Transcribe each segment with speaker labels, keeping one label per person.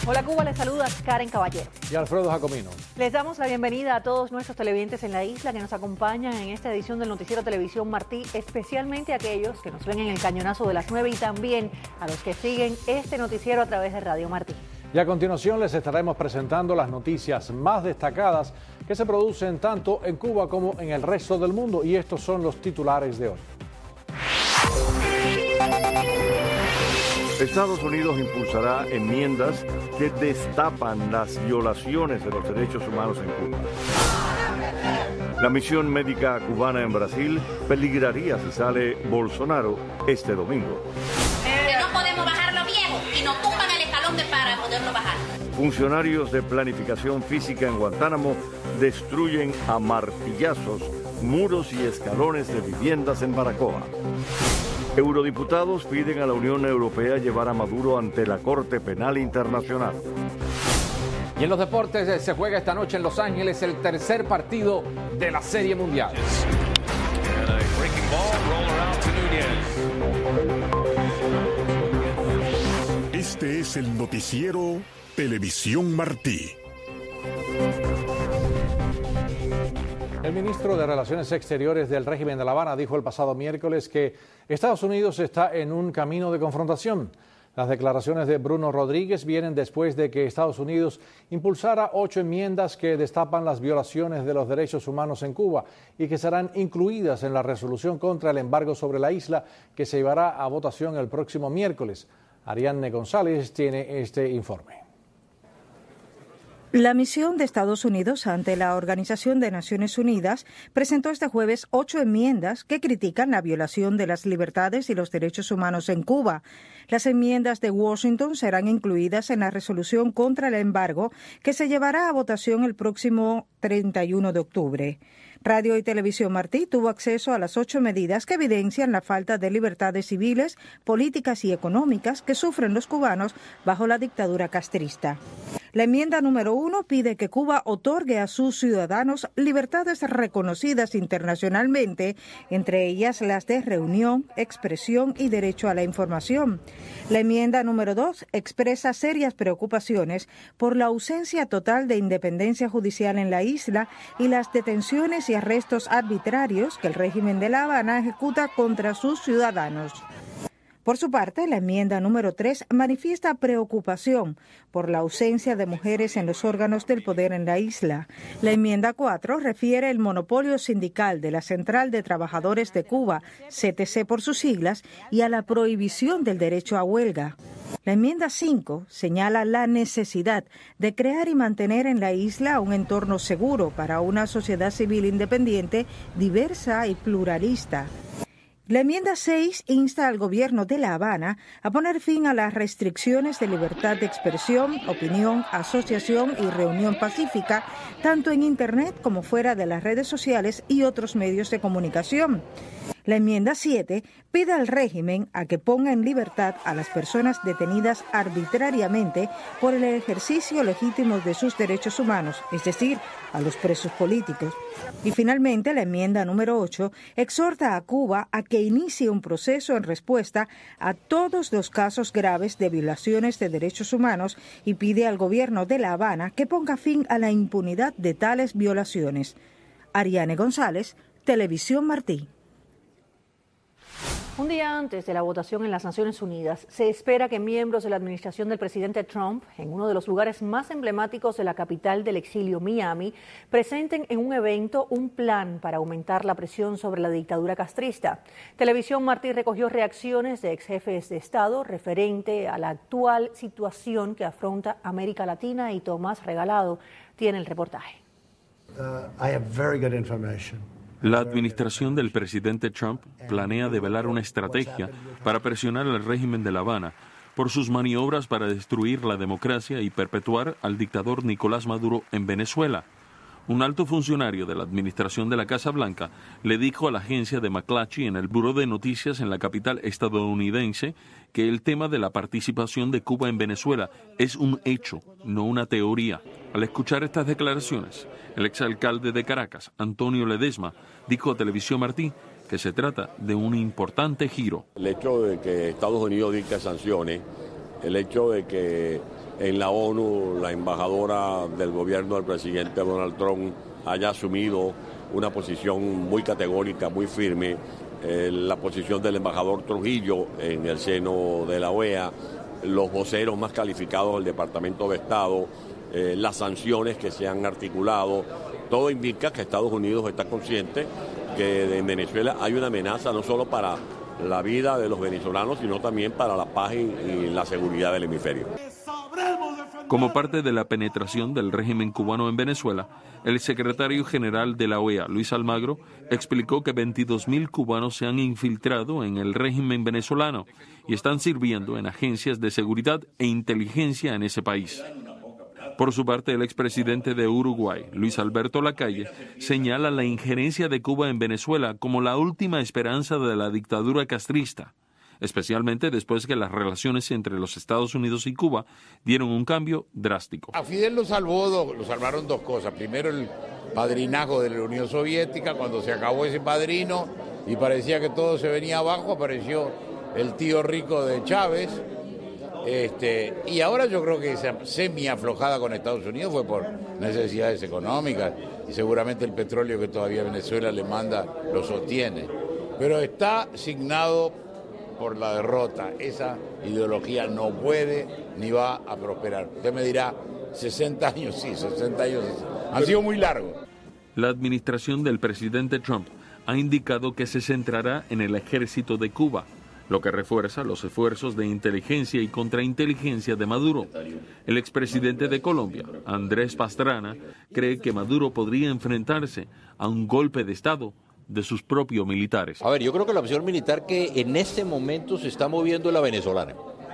Speaker 1: Hola Cuba, les saluda Karen Caballero.
Speaker 2: Y Alfredo Jacomino.
Speaker 1: Les damos la bienvenida a todos nuestros televidentes en la isla que nos acompañan en esta edición del Noticiero Televisión Martí, especialmente a aquellos que nos ven en el cañonazo de las 9 y también a los que siguen este noticiero a través de Radio Martí.
Speaker 2: Y a continuación les estaremos presentando las noticias más destacadas que se producen tanto en Cuba como en el resto del mundo. Y estos son los titulares de hoy.
Speaker 3: Estados Unidos impulsará enmiendas que destapan las violaciones de los derechos humanos en Cuba. La misión médica cubana en Brasil peligraría si sale Bolsonaro este domingo.
Speaker 4: Que no podemos bajar lo viejo y nos tumban el escalón para poderlo bajar.
Speaker 3: Funcionarios de planificación física en Guantánamo destruyen a martillazos muros y escalones de viviendas en Baracoa. Eurodiputados piden a la Unión Europea llevar a Maduro ante la Corte Penal Internacional.
Speaker 5: Y en los deportes se juega esta noche en Los Ángeles el tercer partido de la Serie Mundial.
Speaker 6: Este es el noticiero Televisión Martí.
Speaker 2: El ministro de Relaciones Exteriores del régimen de La Habana dijo el pasado miércoles que Estados Unidos está en un camino de confrontación. Las declaraciones de Bruno Rodríguez vienen después de que Estados Unidos impulsara 8 enmiendas que destapan las violaciones de los derechos humanos en Cuba y que serán incluidas en la resolución contra el embargo sobre la isla que se llevará a votación el próximo miércoles. Ariadne González tiene este informe.
Speaker 7: La misión de Estados Unidos ante la Organización de Naciones Unidas presentó este jueves 8 enmiendas que critican la violación de las libertades y los derechos humanos en Cuba. Las enmiendas de Washington serán incluidas en la resolución contra el embargo que se llevará a votación el próximo 31 de octubre. Radio y Televisión Martí tuvo acceso a las 8 medidas que evidencian la falta de libertades civiles, políticas y económicas que sufren los cubanos bajo la dictadura castrista. La enmienda número 1 pide que Cuba otorgue a sus ciudadanos libertades reconocidas internacionalmente, entre ellas las de reunión, expresión y derecho a la información. La enmienda número 2 expresa serias preocupaciones por la ausencia total de independencia judicial en la isla y las detenciones y arrestos arbitrarios que el régimen de La Habana ejecuta contra sus ciudadanos. Por su parte, la enmienda número 3 manifiesta preocupación por la ausencia de mujeres en los órganos del poder en la isla. La enmienda 4 refiere el monopolio sindical de la Central de Trabajadores de Cuba, CTC por sus siglas, y a la prohibición del derecho a huelga. La enmienda 5 señala la necesidad de crear y mantener en la isla un entorno seguro para una sociedad civil independiente, diversa y pluralista. La enmienda 6 insta al gobierno de La Habana a poner fin a las restricciones de libertad de expresión, opinión, asociación y reunión pacífica, tanto en Internet como fuera de las redes sociales y otros medios de comunicación. La enmienda 7 pide al régimen a que ponga en libertad a las personas detenidas arbitrariamente por el ejercicio legítimo de sus derechos humanos, es decir, a los presos políticos. Y finalmente, la enmienda número 8 exhorta a Cuba a que inicie un proceso en respuesta a todos los casos graves de violaciones de derechos humanos y pide al gobierno de La Habana que ponga fin a la impunidad de tales violaciones. Ariadne González, Televisión Martí.
Speaker 1: Un día antes de la votación en las Naciones Unidas, se espera que miembros de la administración del presidente Trump, en uno de los lugares más emblemáticos de la capital del exilio, Miami, presenten en un evento un plan para aumentar la presión sobre la dictadura castrista. Televisión Martí recogió reacciones de ex jefes de Estado referente a la actual situación que afronta América Latina y Tomás Regalado tiene el reportaje.
Speaker 8: I have very good information.
Speaker 9: La administración del presidente Trump planea develar una estrategia para presionar al régimen de La Habana por sus maniobras para destruir la democracia y perpetuar al dictador Nicolás Maduro en Venezuela. Un alto funcionario de la administración de la Casa Blanca le dijo a la agencia de McClatchy en el Buró de Noticias en la capital estadounidense que el tema de la participación de Cuba en Venezuela es un hecho, no una teoría. Al escuchar estas declaraciones, el exalcalde de Caracas, Antonio Ledesma, dijo a Televisión Martí que se trata de un importante giro.
Speaker 10: El hecho de que Estados Unidos dicte sanciones, el hecho de que en la ONU la embajadora del gobierno del presidente Donald Trump haya asumido una posición muy categórica, muy firme, la posición del embajador Trujillo en el seno de la OEA, los voceros más calificados del Departamento de Estado, las sanciones que se han articulado, todo indica que Estados Unidos está consciente que en Venezuela hay una amenaza no solo para la vida de los venezolanos, sino también para la paz y la seguridad del hemisferio.
Speaker 9: Como parte de la penetración del régimen cubano en Venezuela, el secretario general de la OEA, Luis Almagro, explicó que 22.000 cubanos se han infiltrado en el régimen venezolano y están sirviendo en agencias de seguridad e inteligencia en ese país. Por su parte, el expresidente de Uruguay, Luis Alberto Lacalle, señala la injerencia de Cuba en Venezuela como la última esperanza de la dictadura castrista, especialmente después que las relaciones entre los Estados Unidos y Cuba dieron un cambio drástico.
Speaker 11: A Fidel lo salvaron dos cosas. Primero, el padrinazgo de la Unión Soviética. Cuando se acabó ese padrino y parecía que todo se venía abajo, apareció el tío rico de Chávez. Y ahora yo creo que esa semi-aflojada con Estados Unidos fue por necesidades económicas y seguramente el petróleo que todavía Venezuela le manda lo sostiene. Pero está signado por la derrota. Esa ideología no puede ni va a prosperar. Usted me dirá, 60 años, sí, 60 años han sido muy largos.
Speaker 9: La administración del presidente Trump ha indicado que se centrará en el ejército de Cuba, lo que refuerza los esfuerzos de inteligencia y contrainteligencia de Maduro. El expresidente de Colombia, Andrés Pastrana, cree que Maduro podría enfrentarse a un golpe de Estado de sus propios militares.
Speaker 12: A ver, yo creo que la opción militar que en este momento se está moviendo es la venezolana.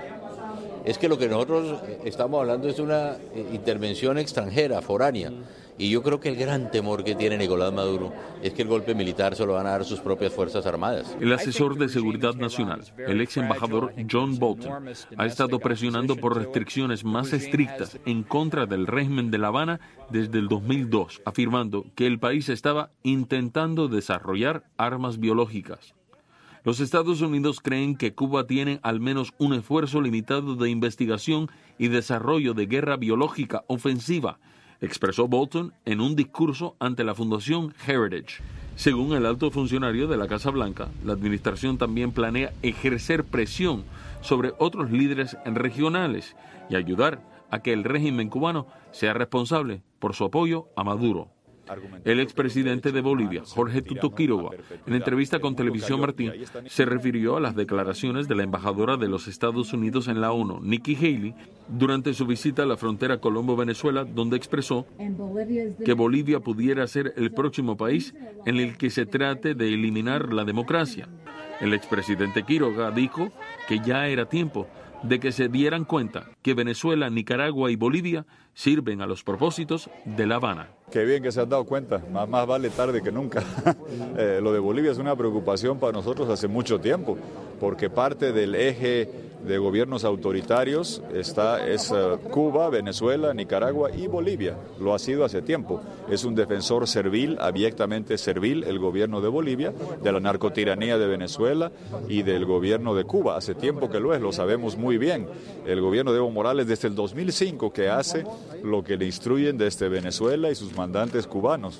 Speaker 12: Es que lo que nosotros estamos hablando es de una intervención extranjera, foránea. Y yo creo que el gran temor que tiene Nicolás Maduro es que el golpe militar se lo van a dar sus propias Fuerzas Armadas.
Speaker 9: El asesor de Seguridad Nacional, el ex embajador John Bolton, ha estado presionando por restricciones más estrictas en contra del régimen de La Habana desde el 2002, afirmando que el país estaba intentando desarrollar armas biológicas. Los Estados Unidos creen que Cuba tiene al menos un esfuerzo limitado de investigación y desarrollo de guerra biológica ofensiva, expresó Bolton en un discurso ante la Fundación Heritage. Según el alto funcionario de la Casa Blanca, la administración también planea ejercer presión sobre otros líderes regionales y ayudar a que el régimen cubano sea responsable por su apoyo a Maduro. El expresidente de Bolivia, Jorge Tuto Quiroga, en entrevista con Televisión Martín, se refirió a las declaraciones de la embajadora de los Estados Unidos en la ONU, Nikki Haley, durante su visita a la frontera Colombo-Venezuela, donde expresó que Bolivia pudiera ser el próximo país en el que se trate de eliminar la democracia. El expresidente Quiroga dijo que ya era tiempo de que se dieran cuenta que Venezuela, Nicaragua y Bolivia sirven a los propósitos de La Habana.
Speaker 13: Qué bien que se han dado cuenta, más vale tarde que nunca. Lo de Bolivia es una preocupación para nosotros hace mucho tiempo, porque parte del eje de gobiernos autoritarios es Cuba, Venezuela, Nicaragua y Bolivia. Lo ha sido hace tiempo. Es un defensor servil, abiertamente servil, el gobierno de Bolivia, de la narcotiranía de Venezuela y del gobierno de Cuba. Hace tiempo que lo sabemos muy bien. El gobierno de Evo Morales desde el 2005 que hace lo que le instruyen desde Venezuela y sus mandantes cubanos.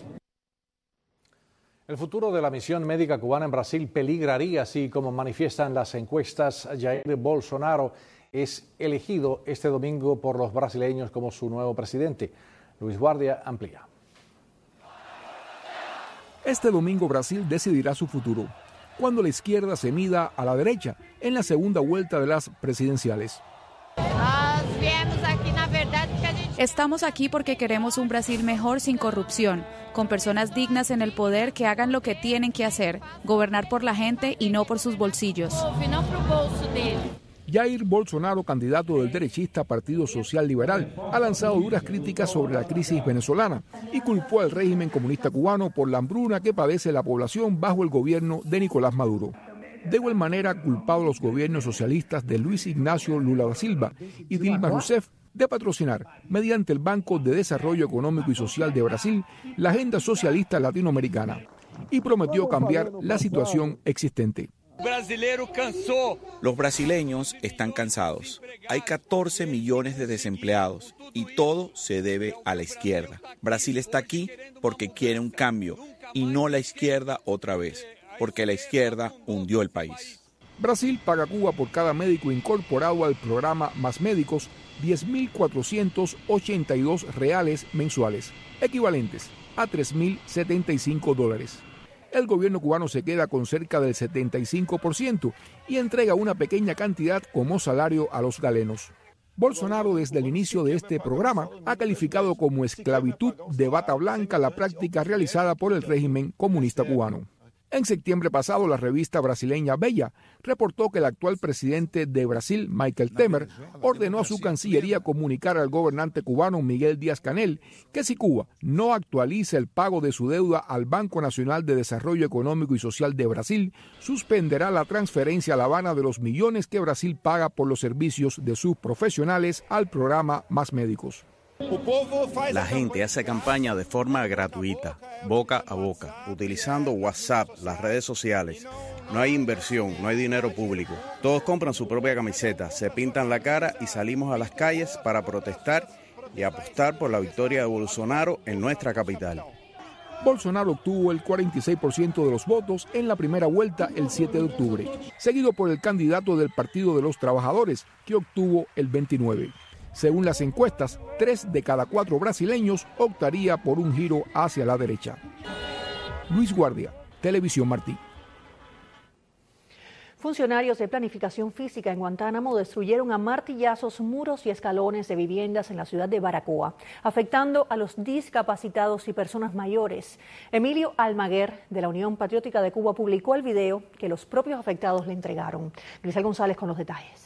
Speaker 2: El futuro de la misión médica cubana en Brasil peligraría, así como manifiestan las encuestas. Jair Bolsonaro es elegido este domingo por los brasileños como su nuevo presidente. Luis Guardia amplía.
Speaker 14: Este domingo Brasil decidirá su futuro, cuando la izquierda se mida a la derecha en la segunda vuelta de las presidenciales.
Speaker 15: Estamos aquí porque queremos un Brasil mejor sin corrupción, con personas dignas en el poder que hagan lo que tienen que hacer, gobernar por la gente y no por sus bolsillos.
Speaker 14: Jair Bolsonaro, candidato del derechista Partido Social Liberal, ha lanzado duras críticas sobre la crisis venezolana y culpó al régimen comunista cubano por la hambruna que padece la población bajo el gobierno de Nicolás Maduro. De igual manera, ha culpado a los gobiernos socialistas de Luis Ignacio Lula da Silva y Dilma Rousseff de patrocinar, mediante el Banco de Desarrollo Económico y Social de Brasil, la agenda socialista latinoamericana, y prometió cambiar la situación existente.
Speaker 16: Los brasileños están cansados. Hay 14 millones de desempleados y todo se debe a la izquierda. Brasil está aquí porque quiere un cambio y no la izquierda otra vez, porque la izquierda hundió el país.
Speaker 14: Brasil paga a Cuba por cada médico incorporado al programa Más Médicos 10.482 reales mensuales, equivalentes a $3.075. El gobierno cubano se queda con cerca del 75% y entrega una pequeña cantidad como salario a los galenos. Bolsonaro, desde el inicio de este programa, ha calificado como esclavitud de bata blanca la práctica realizada por el régimen comunista cubano. En septiembre pasado, la revista brasileña Bella reportó que el actual presidente de Brasil, Michel Temer, ordenó a su Cancillería comunicar al gobernante cubano Miguel Díaz-Canel que si Cuba no actualiza el pago de su deuda al Banco Nacional de Desarrollo Económico y Social de Brasil, suspenderá la transferencia a La Habana de los millones que Brasil paga por los servicios de sus profesionales al programa Más Médicos.
Speaker 17: La gente hace campaña de forma gratuita, boca a boca, utilizando WhatsApp, las redes sociales. No hay inversión, no hay dinero público. Todos compran su propia camiseta, se pintan la cara y salimos a las calles para protestar y apostar por la victoria de Bolsonaro en nuestra capital.
Speaker 14: Bolsonaro obtuvo el 46% de los votos en la primera vuelta el 7 de octubre, seguido por el candidato del Partido de los Trabajadores, que obtuvo el 29%. Según las encuestas, 3 de cada 4 brasileños optaría por un giro hacia la derecha. Luis Guardia, Televisión Martí.
Speaker 1: Funcionarios de planificación física en Guantánamo destruyeron a martillazos muros y escalones de viviendas en la ciudad de Baracoa, afectando a los discapacitados y personas mayores. Emilio Almaguer, de la Unión Patriótica de Cuba, publicó el video que los propios afectados le entregaron. Grisel González con los detalles.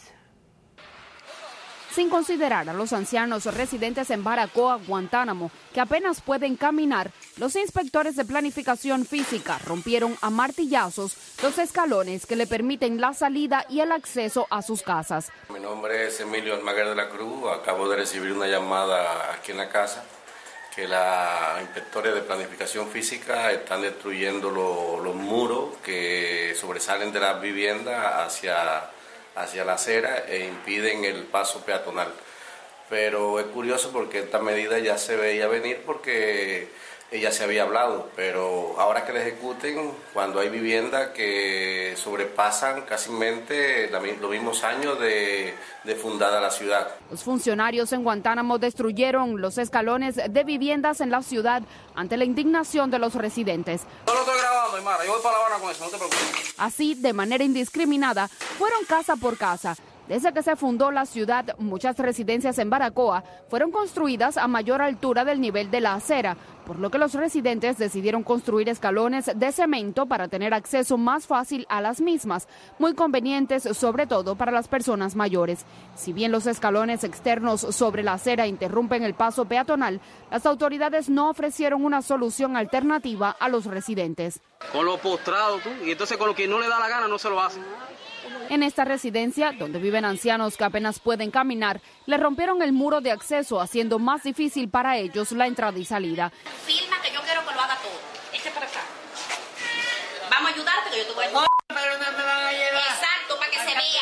Speaker 18: Sin considerar a los ancianos residentes en Baracoa, Guantánamo, que apenas pueden caminar, los inspectores de planificación física rompieron a martillazos los escalones que le permiten la salida y el acceso a sus casas.
Speaker 19: Mi nombre es Emilio Almaguer de la Cruz. Acabo de recibir una llamada aquí en la casa que la inspectora de planificación física están destruyendo los muros que sobresalen de las viviendas hacia la acera e impiden el paso peatonal. Pero es curioso porque esta medida ya se veía venir porque ya se había hablado, pero ahora que la ejecuten, cuando hay viviendas que sobrepasan casi los mismos años de fundada la ciudad.
Speaker 18: Los funcionarios en Guantánamo destruyeron los escalones de viviendas en la ciudad ante la indignación de los residentes.
Speaker 19: No lo estoy grabando, Aymara, yo voy para La Habana con eso, no te preocupes.
Speaker 18: Así, de manera indiscriminada, fueron casa por casa. Desde que se fundó la ciudad, muchas residencias en Baracoa fueron construidas a mayor altura del nivel de la acera, por lo que los residentes decidieron construir escalones de cemento para tener acceso más fácil a las mismas, muy convenientes sobre todo para las personas mayores. Si bien los escalones externos sobre la acera interrumpen el paso peatonal, las autoridades no ofrecieron una solución alternativa a los residentes.
Speaker 19: Con lo postrado tú, y entonces con lo que no le da la gana no se lo hace.
Speaker 18: En esta residencia, donde viven ancianos que apenas pueden caminar, le rompieron el muro de acceso, haciendo más difícil para ellos la entrada y salida.
Speaker 4: Filma que yo quiero que lo haga todo. Eche para acá. Vamos a ayudarte que yo te voy a ayudar.
Speaker 20: Pero no me van a llevar.
Speaker 4: Exacto, para que se vea,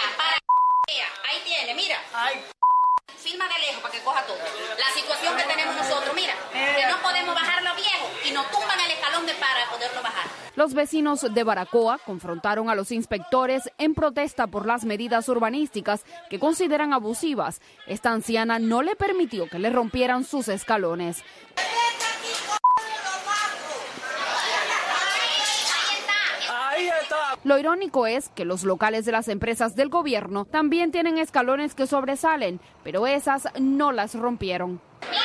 Speaker 4: Ahí tiene, mira.
Speaker 20: Ay.
Speaker 4: Filma de lejos para que coja todo. La situación que tenemos nosotros, mira, que no podemos bajarlo viejo y nos tumban el escalón de para poderlo bajar.
Speaker 18: Los vecinos de Baracoa confrontaron a los inspectores en protesta por las medidas urbanísticas que consideran abusivas. Esta anciana no le permitió que le rompieran sus escalones. Lo irónico es que los locales de las empresas del gobierno también tienen escalones que sobresalen, pero esas no las rompieron.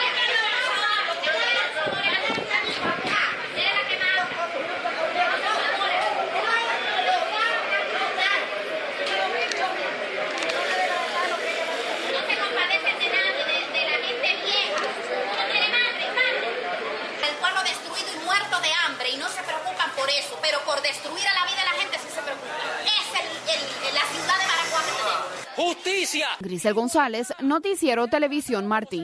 Speaker 4: El pueblo destruido y muerto de hambre y no se preocupan por eso, pero por destruir a la vida de la gente sí se preocupan. Es la ciudad de Baracoa que tenemos.
Speaker 18: ¡Justicia! Grisel González, Noticiero Televisión Martí.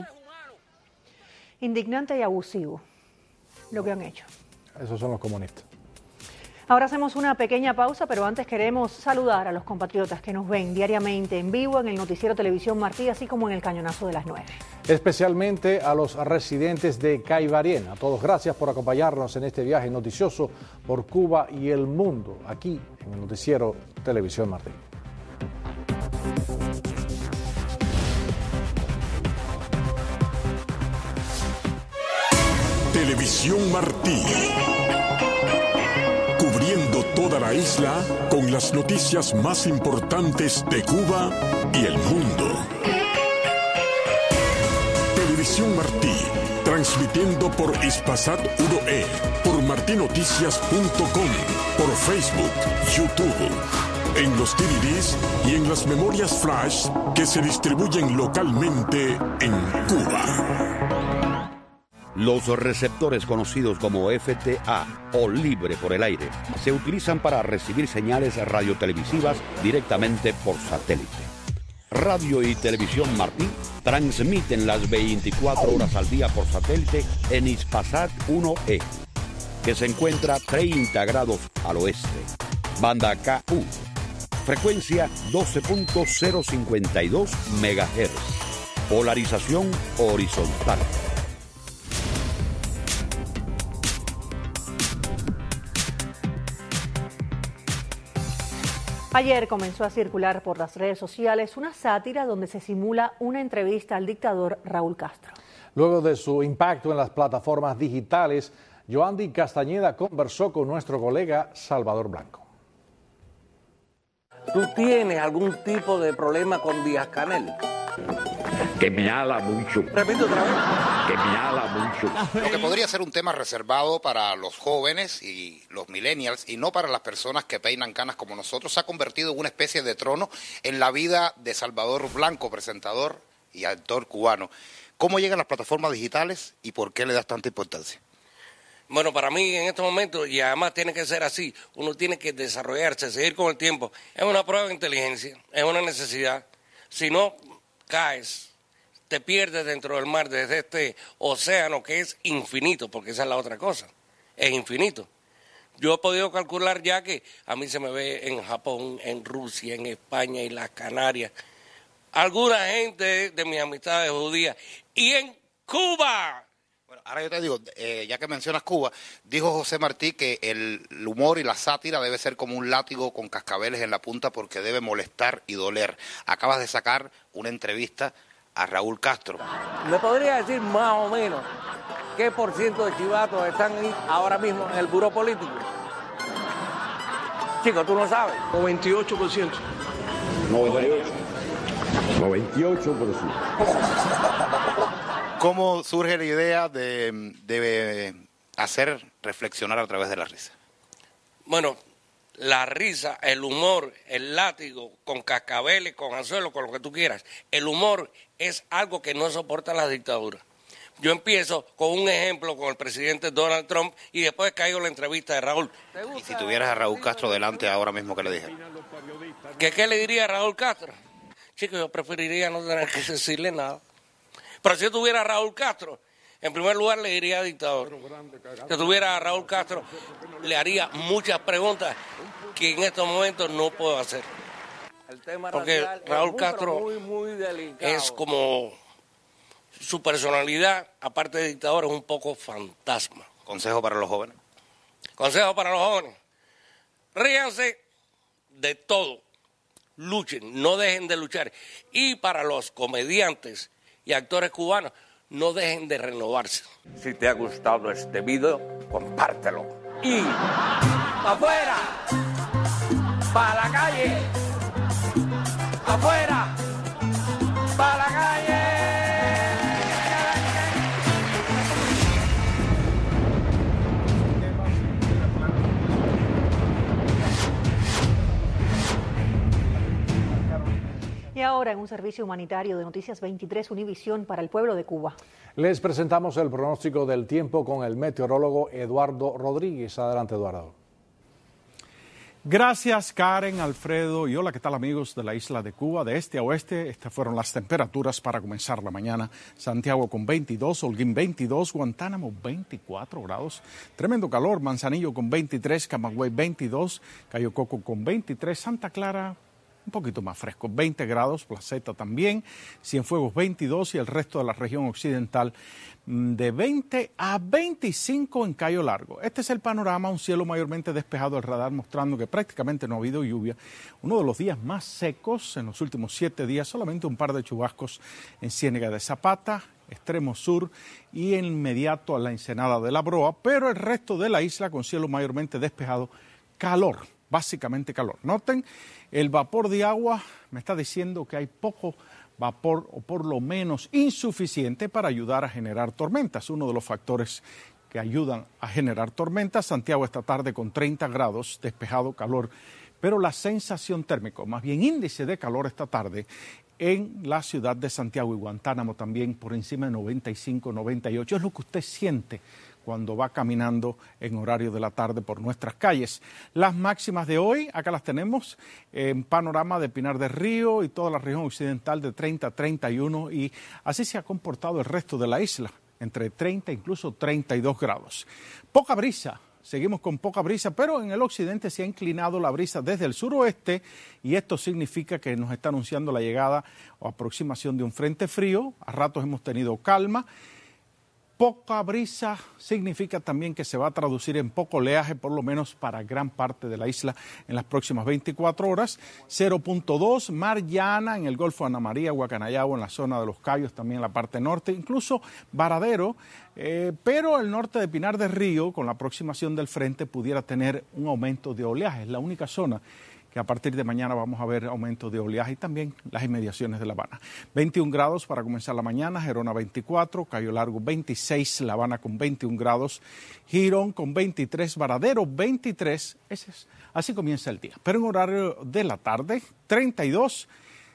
Speaker 1: Indignante y abusivo lo que han hecho.
Speaker 2: Esos son los comunistas.
Speaker 1: Ahora hacemos una pequeña pausa, pero antes queremos saludar a los compatriotas que nos ven diariamente en vivo en el noticiero Televisión Martí, así como en el Cañonazo de las 9.
Speaker 2: Especialmente a los residentes de Caibarien. A todos gracias por acompañarnos en este viaje noticioso por Cuba y el mundo, aquí en el noticiero Televisión Martí.
Speaker 6: Televisión Martí. Cubriendo toda la isla con las noticias más importantes de Cuba y el mundo. Televisión Martí, transmitiendo por Hispasat 1E, por martinoticias.com, por Facebook, YouTube, en los DVDs y en las memorias flash que se distribuyen localmente en Cuba.
Speaker 20: Los receptores conocidos como FTA o libre por el aire se utilizan para recibir señales radiotelevisivas directamente por satélite. Radio y Televisión Martí transmiten las 24 horas al día por satélite en Hispasat 1E, que se encuentra 30 grados al oeste. Banda KU, frecuencia 12.052 MHz, polarización horizontal.
Speaker 1: Ayer comenzó a circular por las redes sociales una sátira donde se simula una entrevista al dictador Raúl Castro.
Speaker 2: Luego de su impacto en las plataformas digitales, Yoandi Castañeda conversó con nuestro colega Salvador Blanco.
Speaker 21: ¿Tú tienes algún tipo de problema con Díaz-Canel?
Speaker 22: Que me ala mucho.
Speaker 21: Repito otra vez.
Speaker 22: Que me ala mucho.
Speaker 23: Lo que podría ser un tema reservado para los jóvenes y los millennials y no para las personas que peinan canas como nosotros, se ha convertido en una especie de trono en la vida de Salvador Blanco, presentador y actor cubano. ¿Cómo llegan las plataformas digitales y por qué le das tanta importancia?
Speaker 21: Bueno, para mí en estos momentos, y además tiene que ser así, uno tiene que desarrollarse, seguir con el tiempo. Es una prueba de inteligencia, es una necesidad. Si no caes, te pierdes dentro del mar, desde este océano que es infinito, porque esa es la otra cosa, es infinito. Yo he podido calcular ya que a mí se me ve en Japón, en Rusia, en España y las Canarias, alguna gente de mis amistades judías, y en Cuba.
Speaker 23: Bueno, ahora yo te digo, ya que mencionas Cuba, dijo José Martí que el humor y la sátira debe ser como un látigo con cascabeles en la punta porque debe molestar y doler. Acabas de sacar una entrevista a Raúl Castro.
Speaker 21: ¿Me podría decir más o menos qué por ciento de chivatos están ahí ahora mismo en el buró político? Chico, ¿tú no sabes?
Speaker 22: 98%. 98%. 98%.
Speaker 23: ¿Cómo surge la idea de hacer reflexionar a través de la risa?
Speaker 21: Bueno, la risa, el humor, el látigo, con cascabeles, con anzuelos, con lo que tú quieras. El humor es algo que no soporta la dictadura. Yo empiezo con un ejemplo con el presidente Donald Trump y después caigo en la entrevista de Raúl.
Speaker 23: Y si tuvieras a Raúl Castro delante ahora mismo, ¿qué le dijera?
Speaker 21: ¿Qué le diría a Raúl Castro? Chico, yo preferiría no tener que decirle nada. Pero si yo tuviera a Raúl Castro, en primer lugar le diría dictador. Si tuviera a Raúl Castro, le haría muchas preguntas que en estos momentos no puedo hacer. Porque Raúl Castro es como su personalidad, aparte de dictador, es un poco fantasma.
Speaker 23: ¿Consejo para los jóvenes?
Speaker 21: Consejo para los jóvenes. Ríanse de todo. Luchen, no dejen de luchar. Y para los comediantes y actores cubanos, no dejen de renovarse. Si te ha gustado este video, compártelo. Y afuera, para la calle, afuera, para la calle.
Speaker 1: Y ahora en un servicio humanitario de Noticias 23 Univisión para el pueblo de Cuba.
Speaker 2: Les presentamos el pronóstico del tiempo con el meteorólogo Eduardo Rodríguez. Adelante, Eduardo.
Speaker 3: Gracias, Karen, Alfredo y hola, ¿qué tal, amigos de la isla de Cuba? De este a oeste, estas fueron las temperaturas para comenzar la mañana. Santiago con 22, Holguín 22, Guantánamo 24 grados. Tremendo calor, Manzanillo con 23, Camagüey 22, Cayo Coco con 23, Santa Clara un poquito más fresco, 20 grados, Placeta también, Cienfuegos 22 y el resto de la región occidental de 20 a 25 en Cayo Largo. Este es el panorama, un cielo mayormente despejado, el radar mostrando que prácticamente no ha habido lluvia. Uno de los días más secos en los últimos 7 días, solamente un par de chubascos en Ciénega de Zapata, extremo sur y inmediato a la Ensenada de la Broa, pero el resto de la isla con cielo mayormente despejado, calor, básicamente calor. Noten, el vapor de agua me está diciendo que hay poco vapor o por lo menos insuficiente para ayudar a generar tormentas, uno de los factores que ayudan a generar tormentas. Santiago esta tarde con 30 grados, despejado, calor, pero la sensación térmica, más bien índice de calor esta tarde en la ciudad de Santiago y Guantánamo también por encima de 95, 98, es lo que usted siente cuando va caminando en horario de la tarde por nuestras calles. Las máximas de hoy, acá las tenemos, en panorama de Pinar del Río y toda la región occidental de 30 a 31 y así se ha comportado el resto de la isla, entre 30 incluso 32 grados. Poca brisa. Seguimos con poca brisa, pero en el occidente se ha inclinado la brisa desde el suroeste y esto significa que nos está anunciando la llegada o aproximación de un frente frío. A ratos hemos tenido calma. Poca brisa significa también que se va a traducir en poco oleaje, por lo menos para gran parte de la isla en las próximas 24 horas. 0.2, mar llana en el Golfo de Ana María, Guacanayabo, en la zona de Los Cayos, también en la parte norte, incluso Varadero, pero el norte de Pinar del Río, con la aproximación del frente, pudiera tener un aumento de oleaje. Es la única zona que a partir de mañana vamos a ver aumento de oleaje y también las inmediaciones de La Habana. 21 grados para comenzar la mañana, Gerona 24, Cayo Largo 26, La Habana con 21 grados, Girón con 23, Varadero 23, así comienza el día. Pero en horario de la tarde, 32,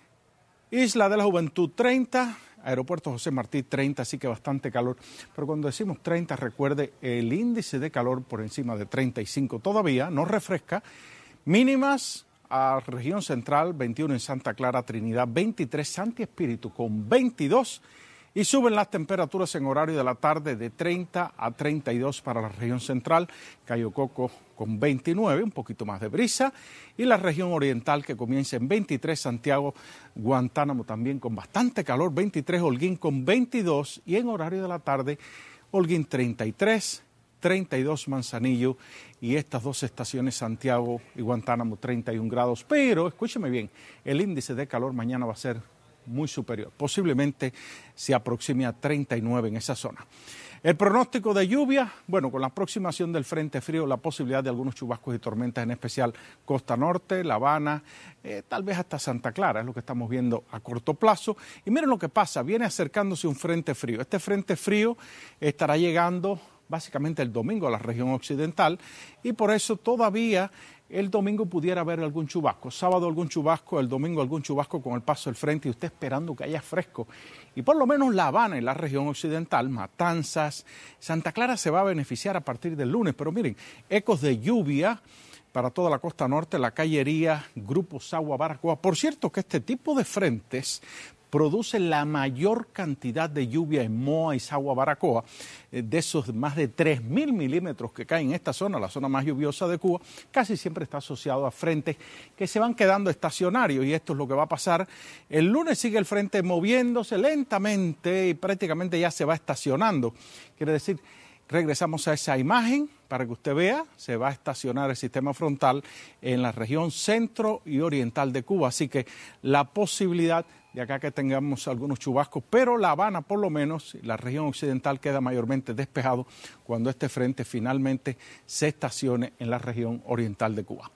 Speaker 3: Isla de la Juventud 30, Aeropuerto José Martí 30, así que bastante calor. Pero cuando decimos 30, recuerde el índice de calor por encima de 35 todavía, no refresca. Mínimas a región central, 21 en Santa Clara, Trinidad, 23 Santi Espíritu con 22 y suben las temperaturas en horario de la tarde de 30 a 32 para la región central, Cayo Coco con 29, un poquito más de brisa, y la región oriental que comienza en 23, Santiago, Guantánamo también con bastante calor, 23 Holguín con 22 y en horario de la tarde Holguín 33, 32 Manzanillo y estas dos estaciones Santiago y Guantánamo 31 grados, pero escúcheme bien, el índice de calor mañana va a ser muy superior, posiblemente se aproxime a 39 en esa zona. El pronóstico de lluvia, bueno, con la aproximación del frente frío, la posibilidad de algunos chubascos y tormentas, en especial Costa Norte, La Habana, tal vez hasta Santa Clara, es lo que estamos viendo a corto plazo. Y miren lo que pasa, viene acercándose un frente frío. Este frente frío estará llegando básicamente el domingo a la región occidental y por eso todavía el domingo pudiera haber algún chubasco, sábado algún chubasco, el domingo algún chubasco con el paso del frente y usted esperando que haya fresco. Y por lo menos La Habana en la región occidental, Matanzas, Santa Clara se va a beneficiar a partir del lunes, pero miren, ecos de lluvia para toda la costa norte, la Callería, Grupo Sagua Baracoa. Por cierto que este tipo de frentes produce la mayor cantidad de lluvia en Moa y Sagua Baracoa, de esos más de 3.000 milímetros que caen en esta zona, la zona más lluviosa de Cuba, casi siempre está asociado a frentes que se van quedando estacionarios y esto es lo que va a pasar. El lunes sigue el frente moviéndose lentamente y prácticamente ya se va estacionando. Quiere decir, regresamos a esa imagen para que usted vea, se va a estacionar el sistema frontal en la región centro y oriental de Cuba, así que la posibilidad de acá que tengamos algunos chubascos, pero La Habana por lo menos, la región occidental queda mayormente despejado cuando este frente finalmente se estacione en la región oriental de Cuba.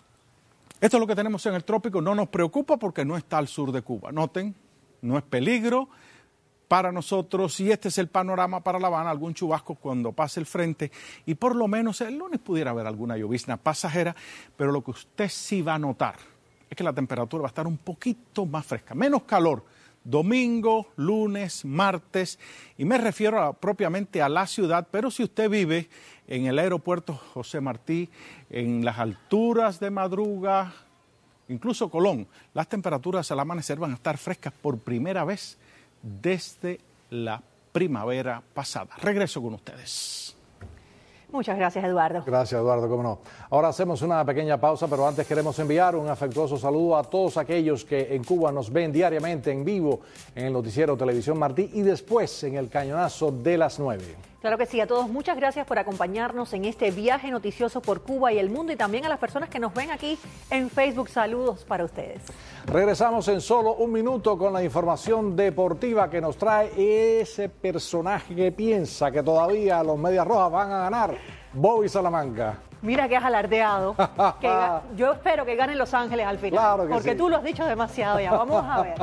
Speaker 3: Esto es lo que tenemos en el trópico, no nos preocupa porque no está al sur de Cuba. Noten, no es peligro para nosotros y este es el panorama para La Habana, algún chubasco cuando pase el frente y por lo menos el lunes pudiera haber alguna llovizna pasajera, pero lo que usted sí va a notar es que la temperatura va a estar un poquito más fresca, menos calor domingo, lunes, martes, y me refiero propiamente a la ciudad, pero si usted vive en el aeropuerto José Martí, en las alturas de Madruga, incluso Colón, las temperaturas al amanecer van a estar frescas por primera vez desde la primavera pasada. Regreso con ustedes.
Speaker 1: Muchas gracias, Eduardo.
Speaker 2: Gracias, Eduardo, cómo no. Ahora hacemos una pequeña pausa, pero antes queremos enviar un afectuoso saludo a todos aquellos que en Cuba nos ven diariamente en vivo en el noticiero Televisión Martí y después en el cañonazo de las 9.
Speaker 1: Claro que sí, a todos muchas gracias por acompañarnos en este viaje noticioso por Cuba y el mundo, y también a las personas que nos ven aquí en Facebook. Saludos para ustedes.
Speaker 2: Regresamos en solo un minuto con la información deportiva que nos trae ese personaje que piensa que todavía los Medias Rojas van a ganar, Bobby Salamanca.
Speaker 1: Mira que has alardeado. Yo espero que ganen Los Ángeles al final,
Speaker 2: claro que
Speaker 1: porque
Speaker 2: sí.
Speaker 1: Tú lo has dicho demasiado ya. Vamos a ver.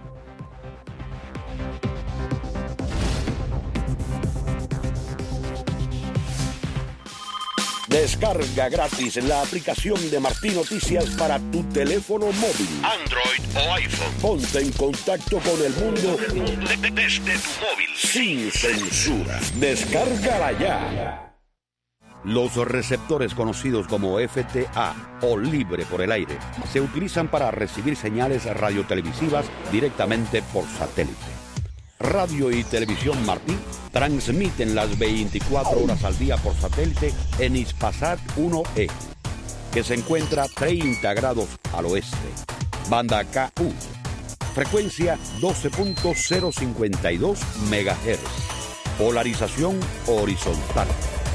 Speaker 20: Descarga gratis la aplicación de Martí Noticias para tu teléfono móvil, Android o iPhone. Ponte en contacto con el mundo desde tu móvil, sin censura. Descárgala ya. Los receptores conocidos como FTA o libre por el aire se utilizan para recibir señales radiotelevisivas directamente por satélite. Radio y Televisión Martí transmiten las 24 horas al día por satélite en Hispasat 1E, que se encuentra 30 grados al oeste. Banda KU, frecuencia 12.052 MHz, polarización horizontal.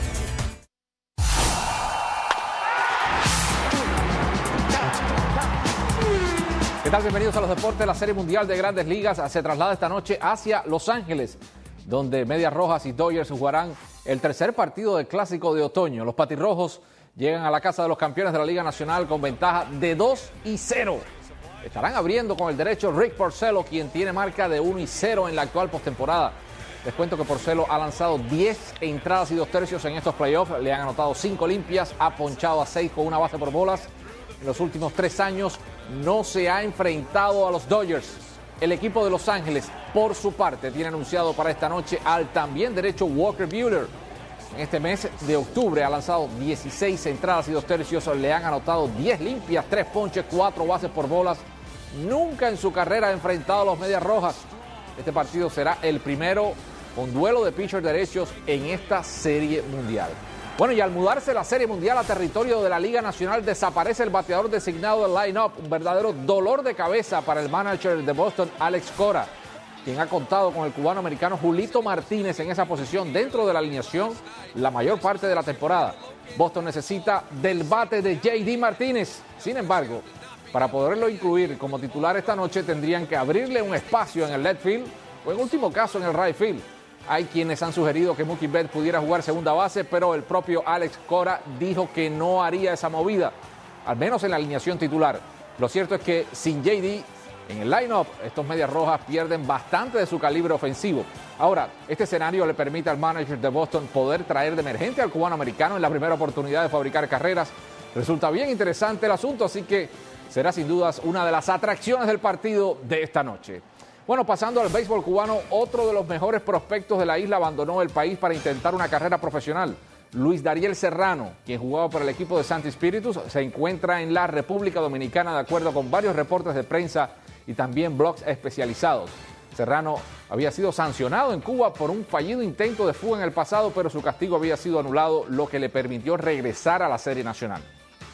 Speaker 5: ¿Qué tal? Bienvenidos a los deportes. La Serie Mundial de Grandes Ligas se traslada esta noche hacia Los Ángeles, donde Medias Rojas y Dodgers jugarán el tercer partido del Clásico de Otoño. Los patirrojos llegan a la casa de los campeones de la Liga Nacional con ventaja de 2-0. Estarán abriendo con el derecho Rick Porcello, quien tiene marca de 1-0 en la actual postemporada. Les cuento que Porcello ha lanzado 10 entradas y 2 tercios en estos playoffs. Le han anotado 5 limpias, ha ponchado a 6 con una base por bolas. En los últimos 3 años no se ha enfrentado a los Dodgers. El equipo de Los Ángeles, por su parte, tiene anunciado para esta noche al también derecho Walker Buehler. En este mes de octubre ha lanzado 16 entradas y 2 tercios. Le han anotado 10 limpias, 3 ponches, 4 bases por bolas. Nunca en su carrera ha enfrentado a los Medias Rojas. Este partido será el primero con duelo de pitchers derechos en esta Serie Mundial. Bueno, y al mudarse la Serie Mundial a territorio de la Liga Nacional, desaparece el bateador designado del line-up. Un verdadero dolor de cabeza para el manager de Boston, Alex Cora, quien ha contado con el cubano-americano Julito Martínez en esa posición dentro de la alineación la mayor parte de la temporada. Boston necesita del bate de J.D. Martínez. Sin embargo, para poderlo incluir como titular esta noche, tendrían que abrirle un espacio en el left field o en último caso en el right field. Hay quienes han sugerido que Mookie Betts pudiera jugar segunda base, pero el propio Alex Cora dijo que no haría esa movida, al menos en la alineación titular. Lo cierto es que sin J.D. en el line-up, estos Medias Rojas pierden bastante de su calibre ofensivo. Ahora, este escenario le permite al manager de Boston poder traer de emergente al cubano americano en la primera oportunidad de fabricar carreras. Resulta bien interesante el asunto, así que será sin dudas una de las atracciones del partido de esta noche. Bueno, pasando al béisbol cubano, otro de los mejores prospectos de la isla abandonó el país para intentar una carrera profesional. Luis Dariel Serrano, quien jugaba por el equipo de Santi Spíritus, se encuentra en la República Dominicana de acuerdo con varios reportes de prensa y también blogs especializados. Serrano había sido sancionado en Cuba por un fallido intento de fuga en el pasado, pero su castigo había sido anulado, lo que le permitió regresar a la Serie Nacional.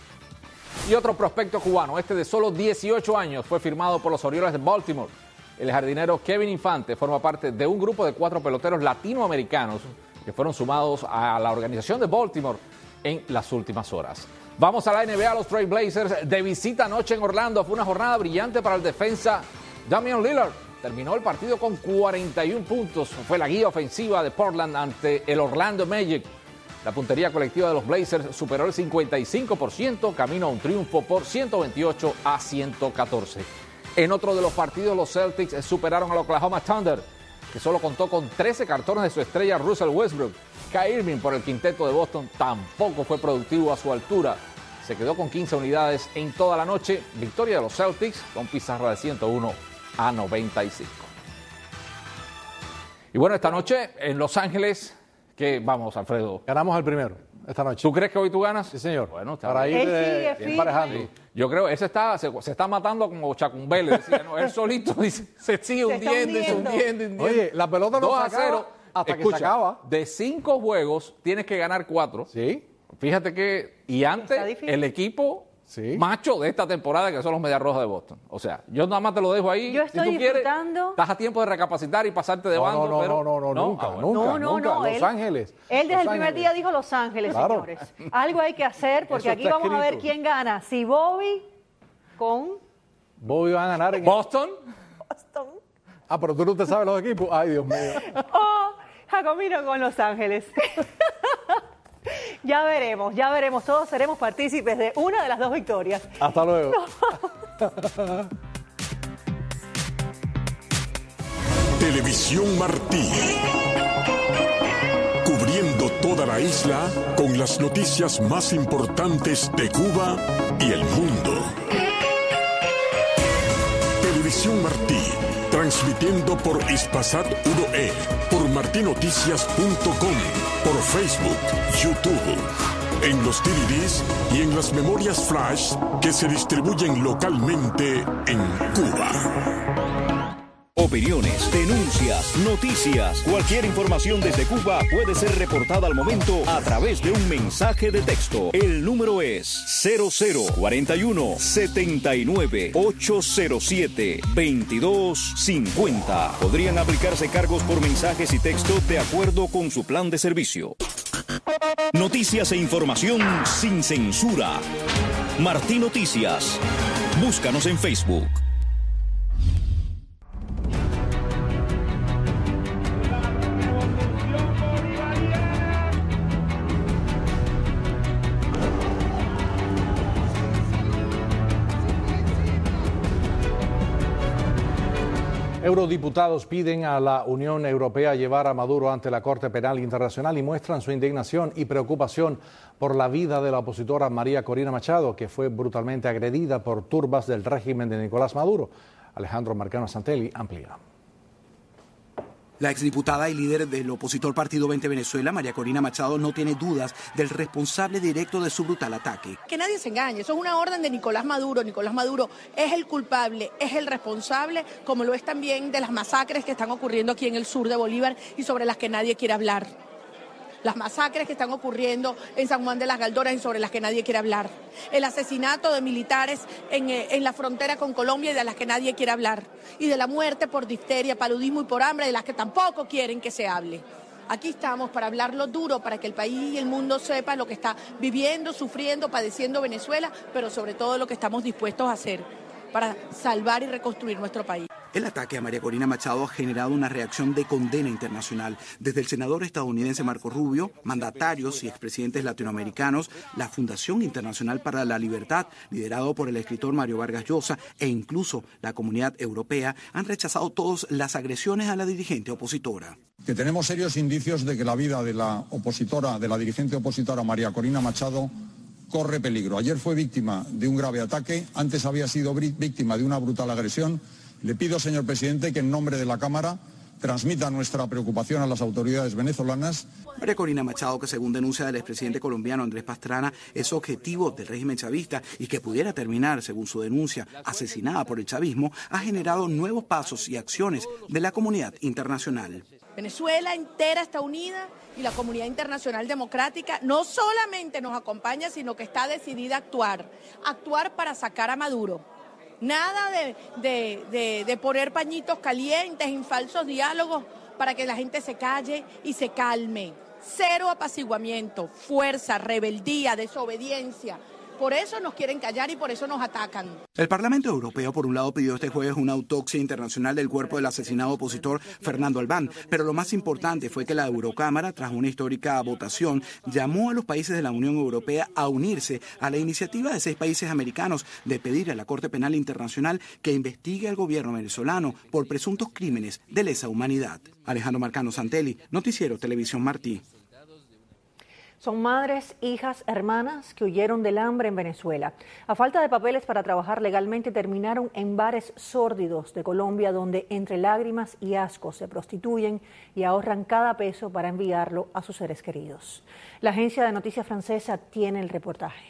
Speaker 5: Y otro prospecto cubano, este de solo 18 años, fue firmado por los Orioles de Baltimore. El jardinero Kevin Infante forma parte de un grupo de 4 peloteros latinoamericanos que fueron sumados a la organización de Baltimore en las últimas horas. Vamos a la NBA, los Trail Blazers de visita anoche en Orlando. Fue una jornada brillante para el defensa Damian Lillard. Terminó el partido con 41 puntos. Fue la guía ofensiva de Portland ante el Orlando Magic. La puntería colectiva de los Blazers superó el 55%, camino a un triunfo por 128-114. En otro de los partidos, los Celtics superaron al Oklahoma Thunder, que solo contó con 13 cartones de su estrella Russell Westbrook. Kyrie Irving por el quinteto de Boston tampoco fue productivo a su altura. Se quedó con 15 unidades en toda la noche. Victoria de los Celtics con pizarra de 101-99. a 95. Y bueno, esta noche en Los Ángeles, ¿qué vamos, Alfredo?
Speaker 2: Ganamos el primero esta noche.
Speaker 5: ¿Tú crees que hoy tú ganas?
Speaker 2: Sí, señor.
Speaker 5: Bueno, está
Speaker 2: para
Speaker 5: bien.
Speaker 2: ir emparejando.
Speaker 5: Sí. Yo creo que ese se está matando como Chacumbele. Decía, no, él solito dice, se sigue hundiendo.
Speaker 2: Oye, la pelota no
Speaker 5: 2-0
Speaker 2: hasta que se acaba.
Speaker 5: De 5 juegos tienes que ganar 4.
Speaker 2: Sí.
Speaker 5: Fíjate que, y antes el equipo macho de esta temporada, que son los Medias Rojas de Boston. O sea, yo nada más te lo dejo ahí.
Speaker 1: Yo estoy
Speaker 5: si tú quieres,
Speaker 1: disfrutando.
Speaker 5: estás a tiempo de recapacitar y pasarte de bando.
Speaker 2: Nunca. Los Ángeles.
Speaker 1: Él desde el primer día dijo Los Ángeles, señores. Algo hay que hacer porque aquí vamos a ver quién gana. Si Bobby
Speaker 2: Bobby va a ganar en
Speaker 5: Boston.
Speaker 2: Ah, pero tú no te sabes los equipos. Ay, Dios mío.
Speaker 1: O Jacomino con Los Ángeles. Ya veremos. Todos seremos partícipes de una de las dos victorias.
Speaker 2: Hasta luego.
Speaker 6: Televisión Martí. Cubriendo toda la isla con las noticias más importantes de Cuba y el mundo. Televisión Martí. Transmitiendo por Hispasat 1E, por martinoticias.com, por Facebook, YouTube, en los DVDs y en las memorias flash que se distribuyen localmente en Cuba.
Speaker 7: Opiniones, denuncias, noticias, cualquier información desde Cuba puede ser reportada al momento a través de un mensaje de texto. El número es 0041 79 807 2250. Podrían aplicarse cargos por mensajes y texto de acuerdo con su plan de servicio. Noticias e información sin censura. Martí Noticias. Búscanos en Facebook.
Speaker 2: Eurodiputados piden a la Unión Europea llevar a Maduro ante la Corte Penal Internacional y muestran su indignación y preocupación por la vida de la opositora María Corina Machado, que fue brutalmente agredida por turbas del régimen de Nicolás Maduro. Alejandro Marcano Santelli amplía.
Speaker 8: La exdiputada y líder del opositor Partido 20 Venezuela, María Corina Machado, no tiene dudas del responsable directo de su brutal ataque.
Speaker 10: Que nadie se engañe, eso es una orden de Nicolás Maduro. Nicolás Maduro es el culpable, es el responsable, como lo es también de las masacres que están ocurriendo aquí en el sur de Bolívar y sobre las que nadie quiere hablar. Las masacres que están ocurriendo en San Juan de las Galdoras y sobre las que nadie quiere hablar. El asesinato de militares en la frontera con Colombia y de las que nadie quiere hablar. Y de la muerte por difteria, paludismo y por hambre de las que tampoco quieren que se hable. Aquí estamos para hablarlo duro, para que el país y el mundo sepa lo que está viviendo, sufriendo, padeciendo Venezuela, pero sobre todo lo que estamos dispuestos a hacer para salvar y reconstruir nuestro país.
Speaker 8: El ataque a María Corina Machado ha generado una reacción de condena internacional. Desde el senador estadounidense Marco Rubio, mandatarios y expresidentes latinoamericanos, la Fundación Internacional para la Libertad, liderado por el escritor Mario Vargas Llosa, e incluso la Comunidad Europea, han rechazado todas las agresiones a la dirigente opositora.
Speaker 24: Que tenemos serios indicios de que la vida de la dirigente opositora María Corina Machado corre peligro. Ayer fue víctima de un grave ataque, antes había sido víctima de una brutal agresión. Le pido, señor presidente, que en nombre de la Cámara transmita nuestra preocupación a las autoridades venezolanas.
Speaker 8: María Corina Machado, que según denuncia el expresidente colombiano Andrés Pastrana, es objetivo del régimen chavista y que pudiera terminar, según su denuncia, asesinada por el chavismo, ha generado nuevos pasos y acciones de la comunidad internacional.
Speaker 10: Venezuela entera está unida y la comunidad internacional democrática no solamente nos acompaña, sino que está decidida a actuar para sacar a Maduro. Nada de poner pañitos calientes en falsos diálogos para que la gente se calle y se calme. Cero apaciguamiento, fuerza, rebeldía, desobediencia. Por eso nos quieren callar y por eso nos atacan.
Speaker 8: El Parlamento Europeo, por un lado, pidió este jueves una autopsia internacional del cuerpo del asesinado opositor Fernando Albán, pero lo más importante fue que la Eurocámara, tras una histórica votación, llamó a los países de la Unión Europea a unirse a la iniciativa de 6 países americanos de pedir a la Corte Penal Internacional que investigue al gobierno venezolano por presuntos crímenes de lesa humanidad. Alejandro Marcano Santelli, Noticiero Televisión Martí.
Speaker 1: Son madres, hijas, hermanas que huyeron del hambre en Venezuela. A falta de papeles para trabajar legalmente, terminaron en bares sórdidos de Colombia, donde entre lágrimas y asco se prostituyen y ahorran cada peso para enviarlo a sus seres queridos. La agencia de noticias francesa tiene el reportaje.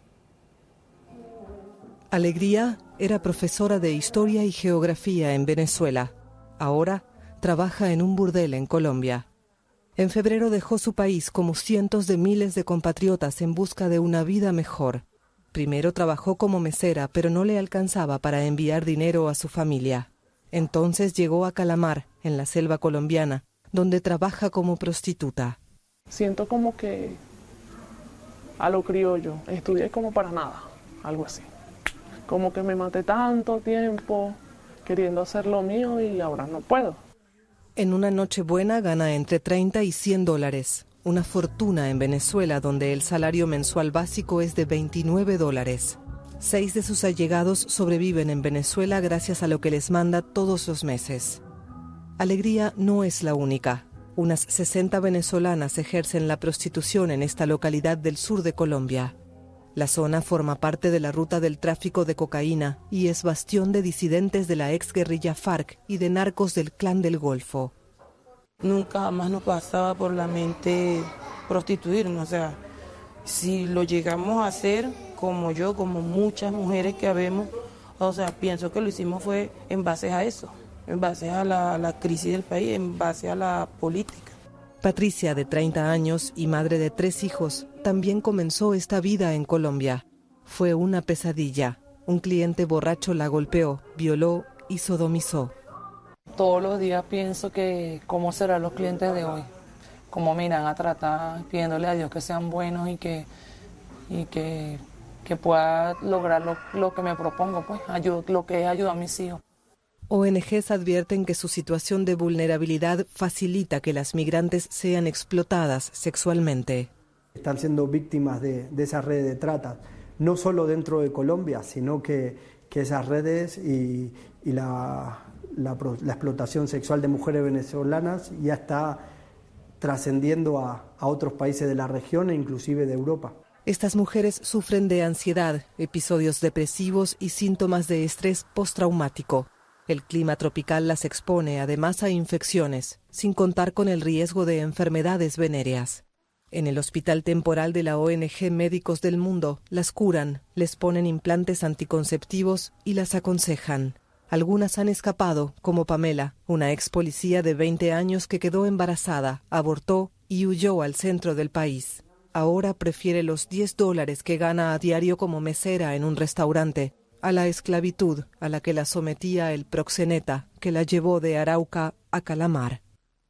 Speaker 9: Alegría era profesora de Historia y Geografía en Venezuela. Ahora trabaja en un burdel en Colombia. En febrero dejó su país como cientos de miles de compatriotas en busca de una vida mejor. Primero trabajó como mesera, pero no le alcanzaba para enviar dinero a su familia. Entonces llegó a Calamar, en la selva colombiana, donde trabaja como prostituta.
Speaker 11: Siento como que a lo criollo, estudié como para nada, algo así. Como que me maté tanto tiempo queriendo hacer lo mío y ahora no puedo.
Speaker 9: En una noche buena gana entre 30 y 100 dólares, una fortuna en Venezuela donde el salario mensual básico es de 29 dólares. 6 de sus allegados sobreviven en Venezuela gracias a lo que les manda todos los meses. Alegría no es la única. Unas 60 venezolanas ejercen la prostitución en esta localidad del sur de Colombia. La zona forma parte de la ruta del tráfico de cocaína y es bastión de disidentes de la exguerrilla FARC y de narcos del Clan del Golfo.
Speaker 12: Nunca jamás nos pasaba por la mente prostituirnos, o sea, si lo llegamos a hacer, como yo, como muchas mujeres que habemos, o sea, pienso que lo hicimos fue en base a eso, en base a la crisis del país, en base a la política.
Speaker 9: Patricia, de 30 años y madre de 3 hijos, también comenzó esta vida en Colombia. Fue una pesadilla. Un cliente borracho la golpeó, violó y sodomizó.
Speaker 11: Todos los días pienso que cómo serán los clientes de hoy, cómo me irán a tratar, pidiéndole a Dios que sean buenos y que pueda lograr lo que me propongo, pues, lo que es ayudar a mis hijos.
Speaker 9: ONGs advierten que su situación de vulnerabilidad facilita que las migrantes sean explotadas sexualmente.
Speaker 13: Están siendo víctimas de esas redes de trata, no solo dentro de Colombia, sino que esas redes y la explotación sexual de mujeres venezolanas ya está trascendiendo a otros países de la región e inclusive de Europa.
Speaker 9: Estas mujeres sufren de ansiedad, episodios depresivos y síntomas de estrés postraumático. El clima tropical las expone además a infecciones, sin contar con el riesgo de enfermedades venéreas. En el Hospital Temporal de la ONG Médicos del Mundo las curan, les ponen implantes anticonceptivos y las aconsejan. Algunas han escapado, como Pamela, una ex policía de 20 años que quedó embarazada, abortó y huyó al centro del país. Ahora prefiere los 10 dólares que gana a diario como mesera en un restaurante a la esclavitud a la que la sometía el proxeneta que la llevó de Arauca a Calamar.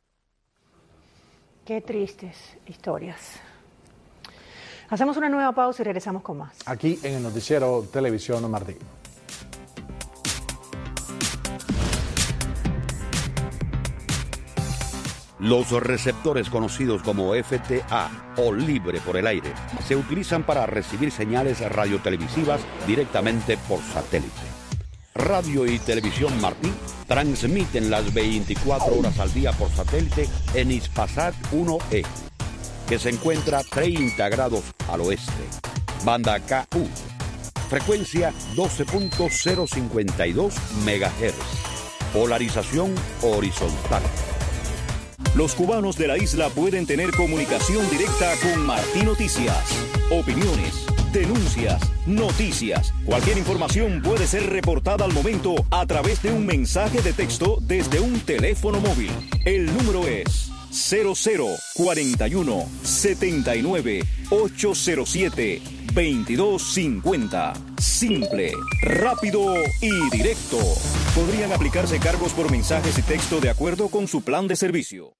Speaker 1: Qué tristes historias. Hacemos una nueva pausa y regresamos con más.
Speaker 2: Aquí en el noticiero Televisión Martí.
Speaker 20: Los receptores conocidos como FTA o libre por el aire se utilizan para recibir señales radiotelevisivas directamente por satélite. Radio y Televisión Martí transmiten las 24 horas al día por satélite en Hispasat 1E, que se encuentra 30 grados al oeste. Banda KU, frecuencia 12.052 MHz, polarización horizontal.
Speaker 7: Los cubanos de la isla pueden tener comunicación directa con Martí Noticias. Opiniones, denuncias, noticias. Cualquier información puede ser reportada al momento a través de un mensaje de texto desde un teléfono móvil. El número es 0041 79 807 2250. Simple, rápido y directo. Podrían aplicarse cargos por mensajes y texto de acuerdo con su plan de servicio.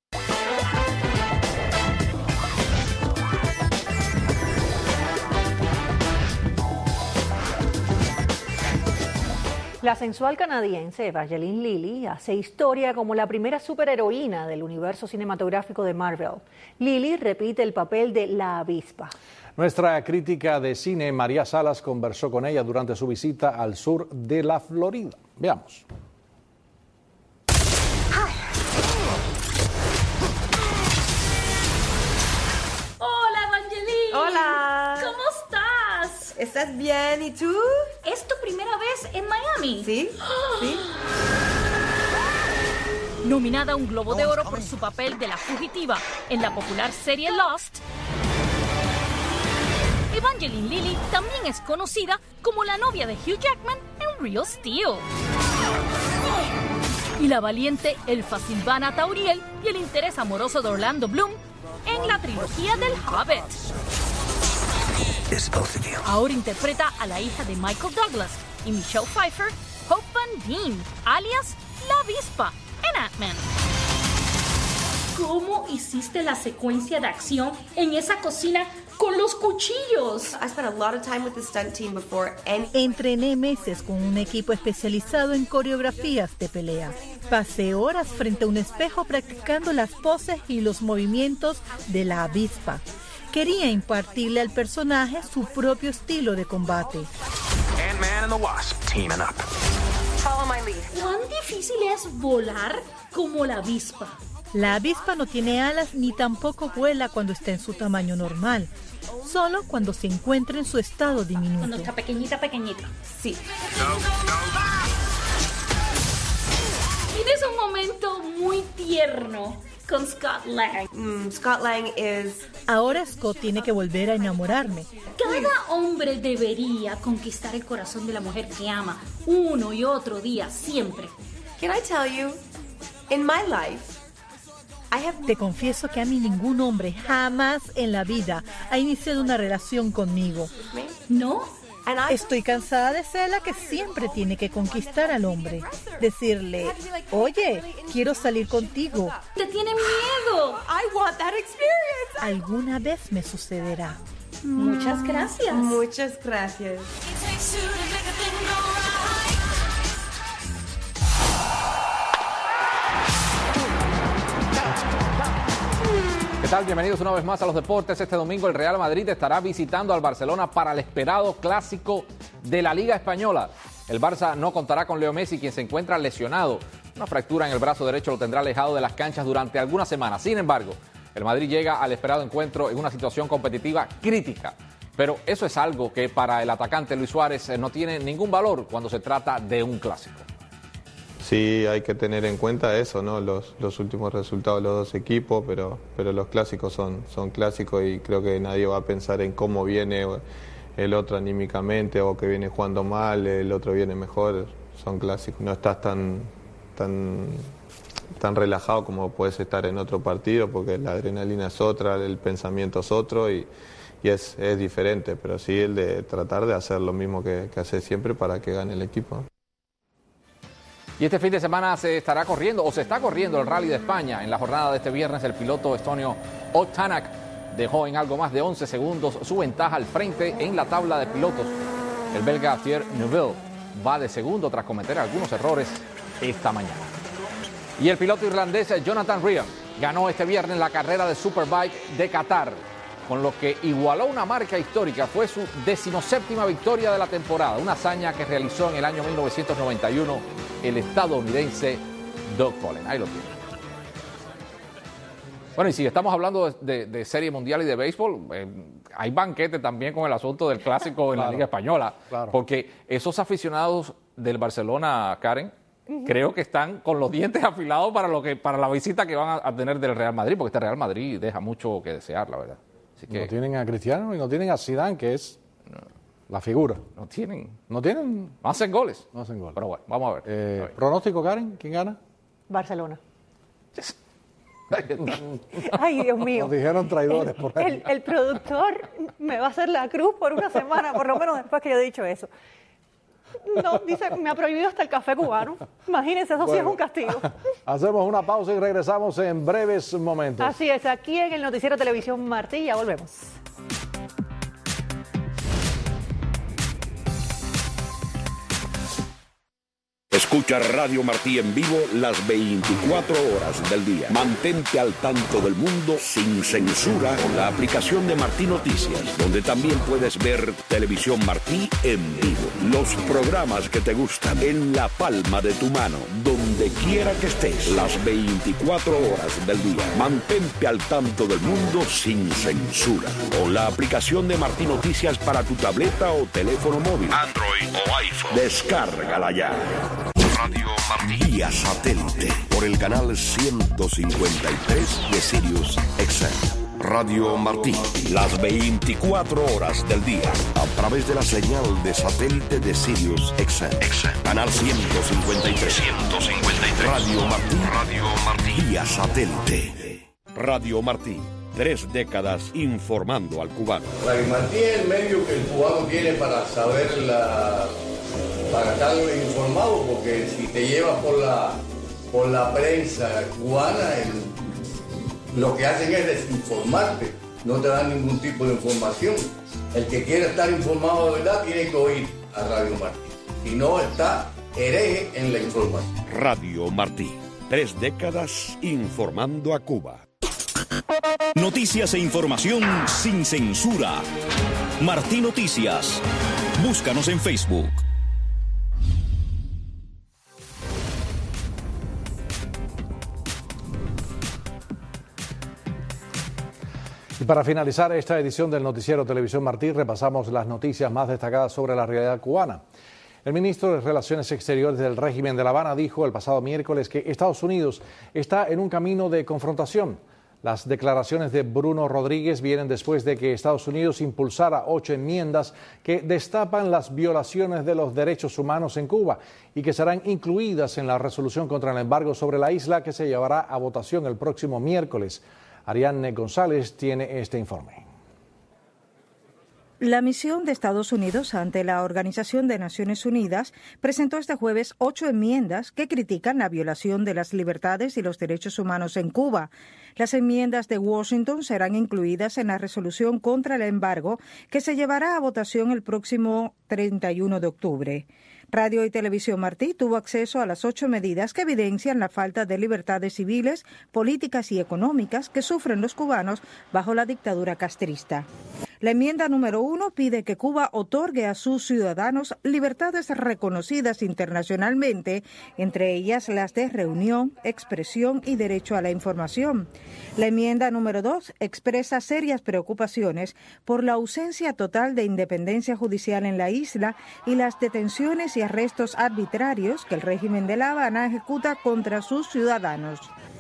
Speaker 1: La sensual canadiense Evangeline Lilly hace historia como la primera superheroína del universo cinematográfico de Marvel. Lilly repite el papel de la avispa.
Speaker 2: Nuestra crítica de cine, María Salas, conversó con ella durante su visita al sur de la Florida. Veamos.
Speaker 25: Hola,
Speaker 14: ¿Estás bien? ¿Y tú?
Speaker 15: ¿Es tu primera vez en Miami?
Speaker 14: Sí, sí.
Speaker 15: Nominada a un Globo de Oro por su papel de la fugitiva en la popular serie Lost, Evangeline Lilly también es conocida como la novia de Hugh Jackman en Real Steel. Y la valiente elfa Silvana Tauriel y el interés amoroso de Orlando Bloom en la trilogía del Hobbit. Ahora interpreta a la hija de Michael Douglas y Michelle Pfeiffer, Hope Van Dyne, alias La Avispa, en Ant-Man. ¿Cómo hiciste la secuencia de acción en esa cocina con los cuchillos?
Speaker 16: Entrené meses con un equipo especializado en coreografías de pelea. Pasé horas frente a un espejo practicando las poses y los movimientos de la avispa. Quería impartirle al personaje su propio estilo de combate.
Speaker 17: Ant-Man and the Wasp teaming up.
Speaker 15: Follow my lead. ¿Cuán difícil es volar como la avispa?
Speaker 16: La avispa no tiene alas ni tampoco vuela cuando está en su tamaño normal, solo cuando se encuentra en su estado diminuto.
Speaker 15: Cuando está pequeñita.
Speaker 14: Sí.
Speaker 15: Tienes un momento muy tierno con Scott Lang.
Speaker 14: Scott Lang es...
Speaker 16: Ahora Scott tiene que volver a enamorarme.
Speaker 15: Cada hombre debería conquistar el corazón de la mujer que ama, uno y otro día, siempre.
Speaker 14: Can I tell you, in my life,
Speaker 16: Te confieso que a mí ningún hombre jamás en la vida ha iniciado una relación conmigo.
Speaker 15: ¿No?
Speaker 16: Estoy cansada de ser la que siempre tiene que conquistar al hombre. Decirle, oye, quiero salir contigo.
Speaker 15: ¡Te tiene miedo!
Speaker 14: I want that experience.
Speaker 16: Alguna vez me sucederá.
Speaker 15: Muchas gracias.
Speaker 14: Muchas gracias.
Speaker 5: ¿Qué tal? Bienvenidos una vez más a los deportes. Este domingo el Real Madrid estará visitando al Barcelona para el esperado clásico de la Liga Española. El Barça no contará con Leo Messi, quien se encuentra lesionado. Una fractura en el brazo derecho lo tendrá alejado de las canchas durante algunas semanas. Sin embargo, el Madrid llega al esperado encuentro en una situación competitiva crítica. Pero eso es algo que para el atacante Luis Suárez no tiene ningún valor cuando se trata de un clásico.
Speaker 25: Sí, hay que tener en cuenta eso, ¿no? Los últimos resultados de los dos equipos, pero los clásicos son clásicos y creo que nadie va a pensar en cómo viene el otro anímicamente o que viene jugando mal, el otro viene mejor. Son clásicos. No estás tan relajado como puedes estar en otro partido porque la adrenalina es otra, el pensamiento es otro y es diferente, pero sí el de tratar de hacer lo mismo que hace siempre para que gane el equipo.
Speaker 5: Y este fin de semana se está corriendo el Rally de España. En la jornada de este viernes, el piloto estonio Ott Tänak dejó en algo más de 11 segundos su ventaja al frente en la tabla de pilotos. El belga Thierry Neuville va de segundo tras cometer algunos errores esta mañana. Y el piloto irlandés Jonathan Rea ganó este viernes la carrera de Superbike de Qatar, con lo que igualó una marca histórica. Fue su 17ª victoria de la temporada, una hazaña que realizó en el año 1991 el estadounidense Doug Polen. Ahí lo tiene. Bueno, y si estamos hablando de Serie Mundial y de béisbol, hay banquete también con el asunto del clásico en la Liga Española, porque esos aficionados del Barcelona, Karen, creo que están con los dientes afilados para la visita que van a tener del Real Madrid, porque este Real Madrid deja mucho que desear, la verdad. Así que...
Speaker 2: No tienen a Cristiano y no tienen a Zidane, que es la figura.
Speaker 5: No tienen.
Speaker 2: No
Speaker 5: hacen goles.
Speaker 2: No hacen goles.
Speaker 5: Pero bueno, vamos a ver.
Speaker 2: ¿Pronóstico, Karen? ¿Quién gana?
Speaker 1: Barcelona. Ay, Dios mío.
Speaker 2: Nos dijeron traidores por ahí.
Speaker 1: El productor me va a hacer la cruz por una semana, por lo menos después que yo he dicho eso. No, dice, me ha prohibido hasta el café cubano. Imagínense, eso sí es un castigo.
Speaker 2: Hacemos una pausa y regresamos en breves momentos.
Speaker 1: Así es, aquí en el Noticiero Televisión Martí, ya volvemos.
Speaker 20: Escucha Radio Martí en vivo las 24 horas del día. Mantente al tanto del mundo sin censura con la aplicación de Martí Noticias, donde también puedes ver Televisión Martí en vivo. Los programas que te gustan en la palma de tu mano, donde quiera que estés, las 24 horas del día. Mantente al tanto del mundo sin censura con la aplicación de Martí Noticias para tu tableta o teléfono móvil, Android o iPhone. Descárgala ya. Radio Martí vía satélite por el canal 153 de Sirius XM. Radio Martí, las 24 horas del día, a través de la señal de satélite de Sirius XM. Canal 153. Radio Martí vía satélite. Radio Martí, 3 décadas informando al cubano.
Speaker 4: Radio Martí es el medio que el cubano tiene para saber para estar informado, porque si te llevas por la prensa cubana, lo que hacen es desinformarte, no te dan ningún tipo de información. El que quiere estar informado de verdad tiene que oír a Radio Martí, si no está hereje en la información.
Speaker 20: Radio Martí, 3 décadas informando a Cuba.
Speaker 7: Noticias e información sin censura. Martí Noticias. Búscanos en Facebook.
Speaker 2: Y para finalizar esta edición del Noticiero Televisión Martí, repasamos las noticias más destacadas sobre la realidad cubana. El ministro de Relaciones Exteriores del régimen de La Habana dijo el pasado miércoles que Estados Unidos está en un camino de confrontación. Las declaraciones de Bruno Rodríguez vienen después de que Estados Unidos impulsara 8 enmiendas que destapan las violaciones de los derechos humanos en Cuba y que serán incluidas en la resolución contra el embargo sobre la isla que se llevará a votación el próximo miércoles. Ariane González tiene este informe.
Speaker 18: La misión de Estados Unidos ante la Organización de Naciones Unidas presentó este jueves 8 enmiendas que critican la violación de las libertades y los derechos humanos en Cuba. Las enmiendas de Washington serán incluidas en la resolución contra el embargo que se llevará a votación el próximo 31 de octubre. Radio y Televisión Martí tuvo acceso a las 8 medidas que evidencian la falta de libertades civiles, políticas y económicas que sufren los cubanos bajo la dictadura castrista. La enmienda número 1 pide que Cuba otorgue a sus ciudadanos libertades reconocidas internacionalmente, entre ellas las de reunión, expresión y derecho a la información. La enmienda número 2 expresa serias preocupaciones por la ausencia total de independencia judicial en la isla y las detenciones y arrestos arbitrarios que el régimen de La Habana ejecuta contra sus ciudadanos.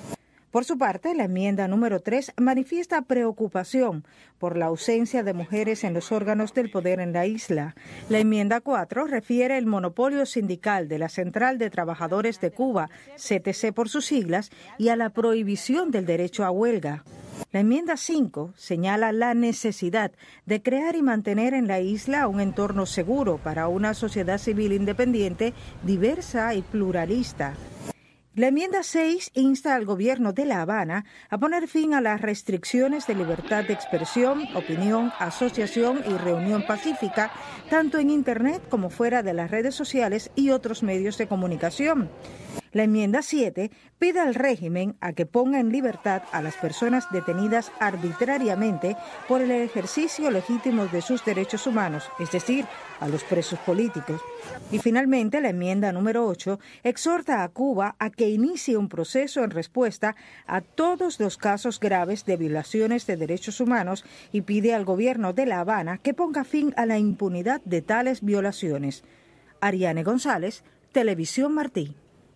Speaker 18: Por su parte, la enmienda número 3 manifiesta preocupación por la ausencia de mujeres en los órganos del poder en la isla. La enmienda 4 refiere el monopolio sindical de la Central de Trabajadores de Cuba, CTC por sus siglas, y a la prohibición del derecho a huelga. La enmienda 5 señala la necesidad de crear y mantener en la isla un entorno seguro para una sociedad civil independiente, diversa y pluralista. La enmienda 6 insta al gobierno de La Habana a poner fin a las restricciones de libertad de expresión, opinión, asociación y reunión pacífica, tanto en Internet como fuera de las redes sociales y otros medios de comunicación. La enmienda 7 pide al régimen a que ponga en libertad a las personas detenidas arbitrariamente por el ejercicio legítimo de sus derechos humanos, es decir, a los presos políticos. Y finalmente, la enmienda número 8 exhorta a Cuba a que inicie un proceso en respuesta a todos los casos graves de violaciones de derechos humanos y pide al gobierno de La Habana que ponga fin a la impunidad de tales violaciones. Ariane González, Televisión Martí.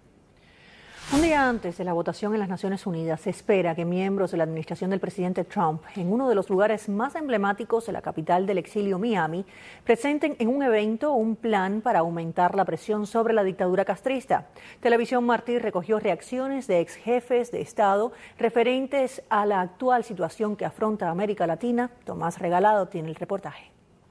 Speaker 1: Un día antes de la votación en las Naciones Unidas, se espera que miembros de la administración del presidente Trump, en uno de los lugares más emblemáticos de la capital del exilio, Miami, presenten en un evento un plan para aumentar la presión sobre la dictadura castrista. Televisión Martí recogió reacciones de ex jefes de Estado referentes a la actual situación que afronta América Latina. Tomás Regalado tiene el reportaje.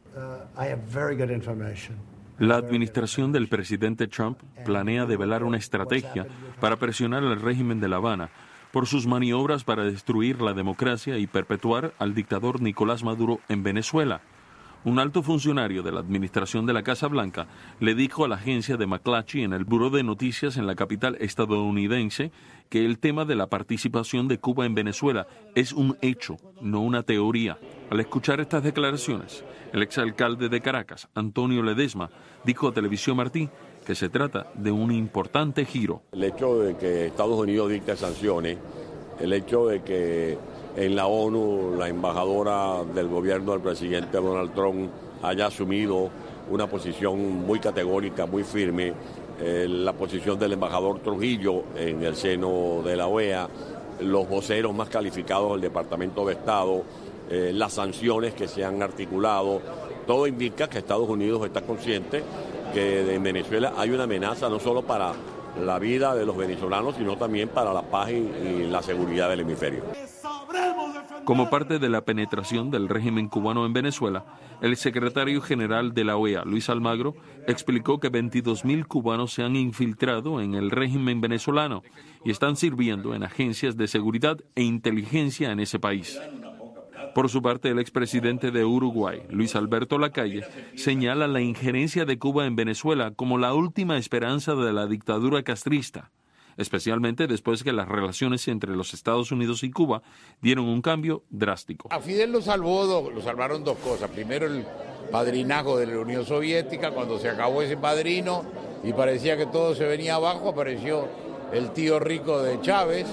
Speaker 19: La administración del presidente Trump planea develar una estrategia para presionar al régimen de La Habana por sus maniobras para destruir la democracia y perpetuar al dictador Nicolás Maduro en Venezuela. Un alto funcionario de la administración de la Casa Blanca le dijo a la agencia de McClatchy en el Buró de Noticias en la capital estadounidense que el tema de la participación de Cuba en Venezuela es un hecho, no una teoría. Al escuchar estas declaraciones, el exalcalde de Caracas, Antonio Ledesma, dijo a Televisión Martí que se trata de un importante giro.
Speaker 3: El hecho de que Estados Unidos dicte sanciones, el hecho de que en la ONU la embajadora del gobierno del presidente Donald Trump haya asumido una posición muy categórica, muy firme, la posición del embajador Trujillo en el seno de la OEA, los voceros más calificados del Departamento de Estado, las sanciones que se han articulado, todo indica que Estados Unidos está consciente que en Venezuela hay una amenaza no solo para la vida de los venezolanos, sino también para la paz y la seguridad del hemisferio.
Speaker 19: Como parte de la penetración del régimen cubano en Venezuela, el secretario general de la OEA, Luis Almagro, explicó que 22.000 cubanos se han infiltrado en el régimen venezolano y están sirviendo en agencias de seguridad e inteligencia en ese país. Por su parte, el expresidente de Uruguay, Luis Alberto Lacalle, señala la injerencia de Cuba en Venezuela como la última esperanza de la dictadura castrista, especialmente después que las relaciones entre los Estados Unidos y Cuba dieron un cambio drástico.
Speaker 6: A Fidel lo salvaron dos cosas. Primero, el padrinazgo de la Unión Soviética. Cuando se acabó ese padrino y parecía que todo se venía abajo, apareció el tío rico de Chávez.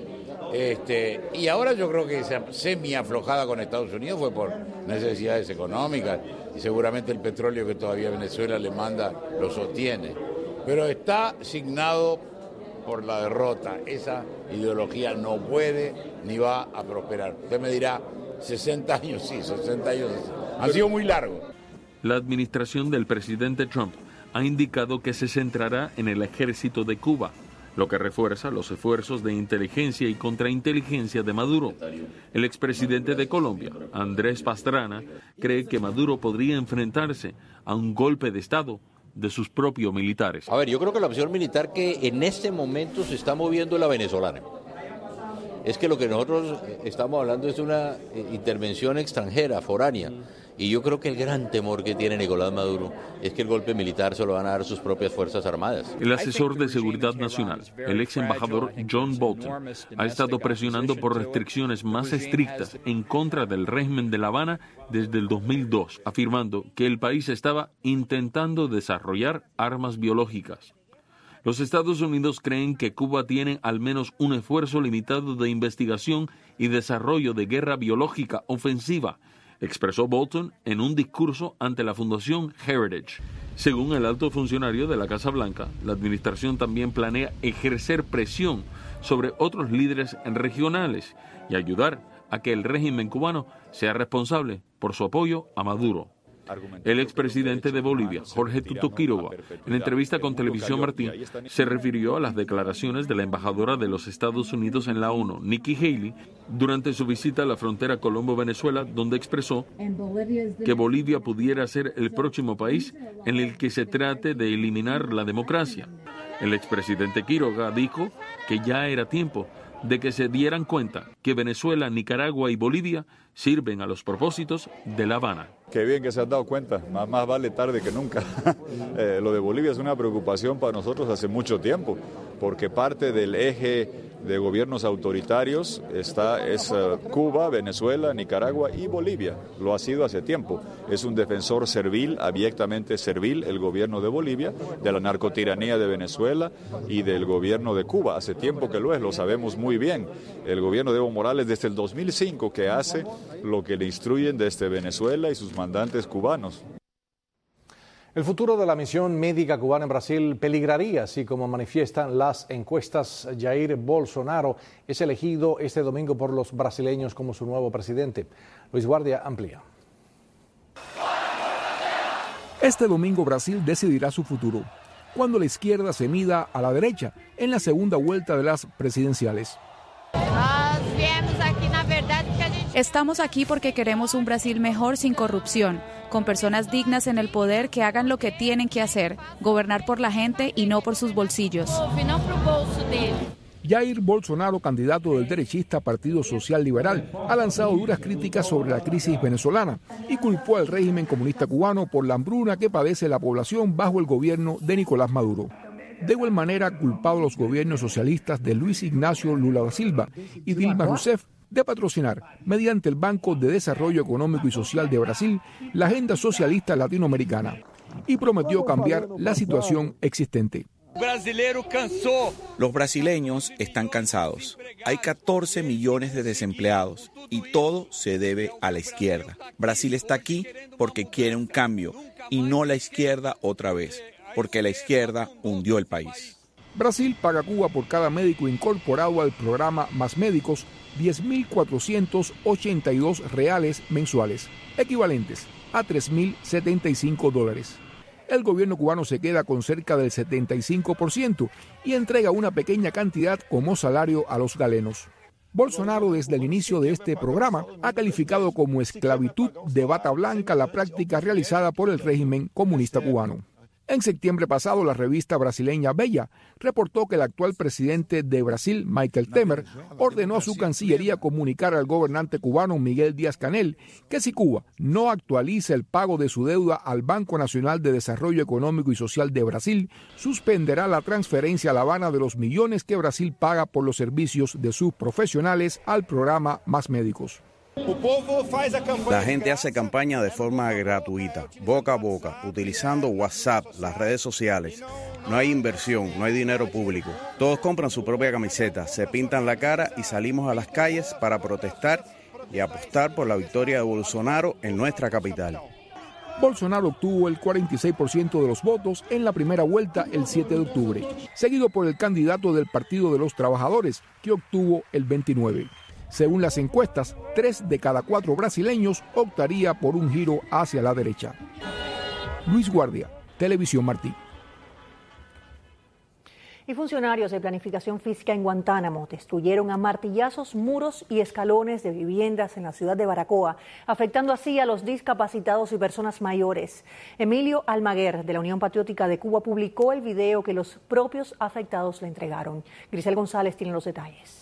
Speaker 6: Y ahora yo creo que esa semi-aflojada con Estados Unidos fue por necesidades económicas y seguramente el petróleo que todavía Venezuela le manda lo sostiene. Pero está signado por la derrota. Esa ideología no puede ni va a prosperar. Usted me dirá, 60 años, sí, 60 años han sido muy largos.
Speaker 19: La administración del presidente Trump ha indicado que se centrará en el ejército de Cuba, lo que refuerza los esfuerzos de inteligencia y contrainteligencia de Maduro. El expresidente de Colombia, Andrés Pastrana, cree que Maduro podría enfrentarse a un golpe de Estado de sus propios militares.
Speaker 21: A ver, yo creo que la opción militar que en este momento se está moviendo es la venezolana. Es que lo que nosotros estamos hablando es de una intervención extranjera, foránea. Y yo creo que el gran temor que tiene Nicolás Maduro es que el golpe militar se lo van a dar sus propias Fuerzas Armadas.
Speaker 19: El asesor de Seguridad Nacional, el ex embajador John Bolton, ha estado presionando por restricciones más estrictas en contra del régimen de La Habana desde el 2002, afirmando que el país estaba intentando desarrollar armas biológicas. Los Estados Unidos creen que Cuba tiene al menos un esfuerzo limitado de investigación y desarrollo de guerra biológica ofensiva, expresó Bolton en un discurso ante la Fundación Heritage. Según el alto funcionario de la Casa Blanca, la administración también planea ejercer presión sobre otros líderes regionales y ayudar a que el régimen cubano sea responsable por su apoyo a Maduro. El expresidente de Bolivia, Jorge Tuto Quiroga, en entrevista con Televisión Martí, se refirió a las declaraciones de la embajadora de los Estados Unidos en la ONU, Nikki Haley, durante su visita a la frontera Colombo-Venezuela, donde expresó que Bolivia pudiera ser el próximo país en el que se trate de eliminar la democracia. El expresidente Quiroga dijo que ya era tiempo de que se dieran cuenta que Venezuela, Nicaragua y Bolivia sirven a los propósitos de La Habana.
Speaker 22: Qué bien que se han dado cuenta, más vale tarde que nunca. Lo de Bolivia es una preocupación para nosotros hace mucho tiempo, porque parte del eje de gobiernos autoritarios es Cuba, Venezuela, Nicaragua y Bolivia. Lo ha sido hace tiempo. Es un defensor servil, abiertamente servil, el gobierno de Bolivia, de la narcotiranía de Venezuela y del gobierno de Cuba. Hace tiempo que lo sabemos muy bien. El gobierno de Evo Morales desde el 2005 que hace lo que le instruyen desde Venezuela y sus mandantes cubanos.
Speaker 2: El futuro de la misión médica cubana en Brasil peligraría si, como manifiestan las encuestas, Jair Bolsonaro es elegido este domingo por los brasileños como su nuevo presidente. Luis Guardia amplía.
Speaker 23: Este domingo Brasil decidirá su futuro, cuando la izquierda se mida a la derecha en la segunda vuelta de las presidenciales.
Speaker 26: Estamos aquí porque queremos un Brasil mejor sin corrupción, con personas dignas en el poder que hagan lo que tienen que hacer, gobernar por la gente y no por sus bolsillos.
Speaker 23: Jair Bolsonaro, candidato del derechista Partido Social Liberal, ha lanzado duras críticas sobre la crisis venezolana y culpó al régimen comunista cubano por la hambruna que padece la población bajo el gobierno de Nicolás Maduro. De igual manera, ha culpado a los gobiernos socialistas de Luis Ignacio Lula da Silva y Dilma Rousseff de patrocinar, mediante el Banco de Desarrollo Económico y Social de Brasil, la agenda socialista latinoamericana, y prometió cambiar la situación existente.
Speaker 8: Los brasileños están cansados. Hay 14 millones de desempleados y todo se debe a la izquierda. Brasil está aquí porque quiere un cambio y no la izquierda otra vez, porque la izquierda hundió el país.
Speaker 23: Brasil paga a Cuba por cada médico incorporado al programa Más Médicos 10.482 reales mensuales, equivalentes a $3.075. El gobierno cubano se queda con cerca del 75% y entrega una pequeña cantidad como salario a los galenos. Bolsonaro, desde el inicio de este programa, ha calificado como esclavitud de bata blanca la práctica realizada por el régimen comunista cubano. En septiembre pasado, la revista brasileña Bella reportó que el actual presidente de Brasil, Michel Temer, ordenó a su Cancillería comunicar al gobernante cubano Miguel Díaz-Canel que si Cuba no actualiza el pago de su deuda al Banco Nacional de Desarrollo Económico y Social de Brasil, suspenderá la transferencia a La Habana de los millones que Brasil paga por los servicios de sus profesionales al programa Más Médicos.
Speaker 8: La gente hace campaña de forma gratuita, boca a boca, utilizando WhatsApp, las redes sociales. No hay inversión, no hay dinero público. Todos compran su propia camiseta, se pintan la cara y salimos a las calles para protestar y apostar por la victoria de Bolsonaro en nuestra capital.
Speaker 23: Bolsonaro obtuvo el 46% de los votos en la primera vuelta el 7 de octubre, seguido por el candidato del Partido de los Trabajadores, que obtuvo el 29%. Según las encuestas, 3 de cada 4 brasileños optaría por un giro hacia la derecha. Luis Guardia, Televisión Martí.
Speaker 1: Y funcionarios de planificación física en Guantánamo destruyeron a martillazos muros y escalones de viviendas en la ciudad de Baracoa, afectando así a los discapacitados y personas mayores. Emilio Almaguer, de la Unión Patriótica de Cuba, publicó el video que los propios afectados le entregaron. Grisel González tiene los detalles.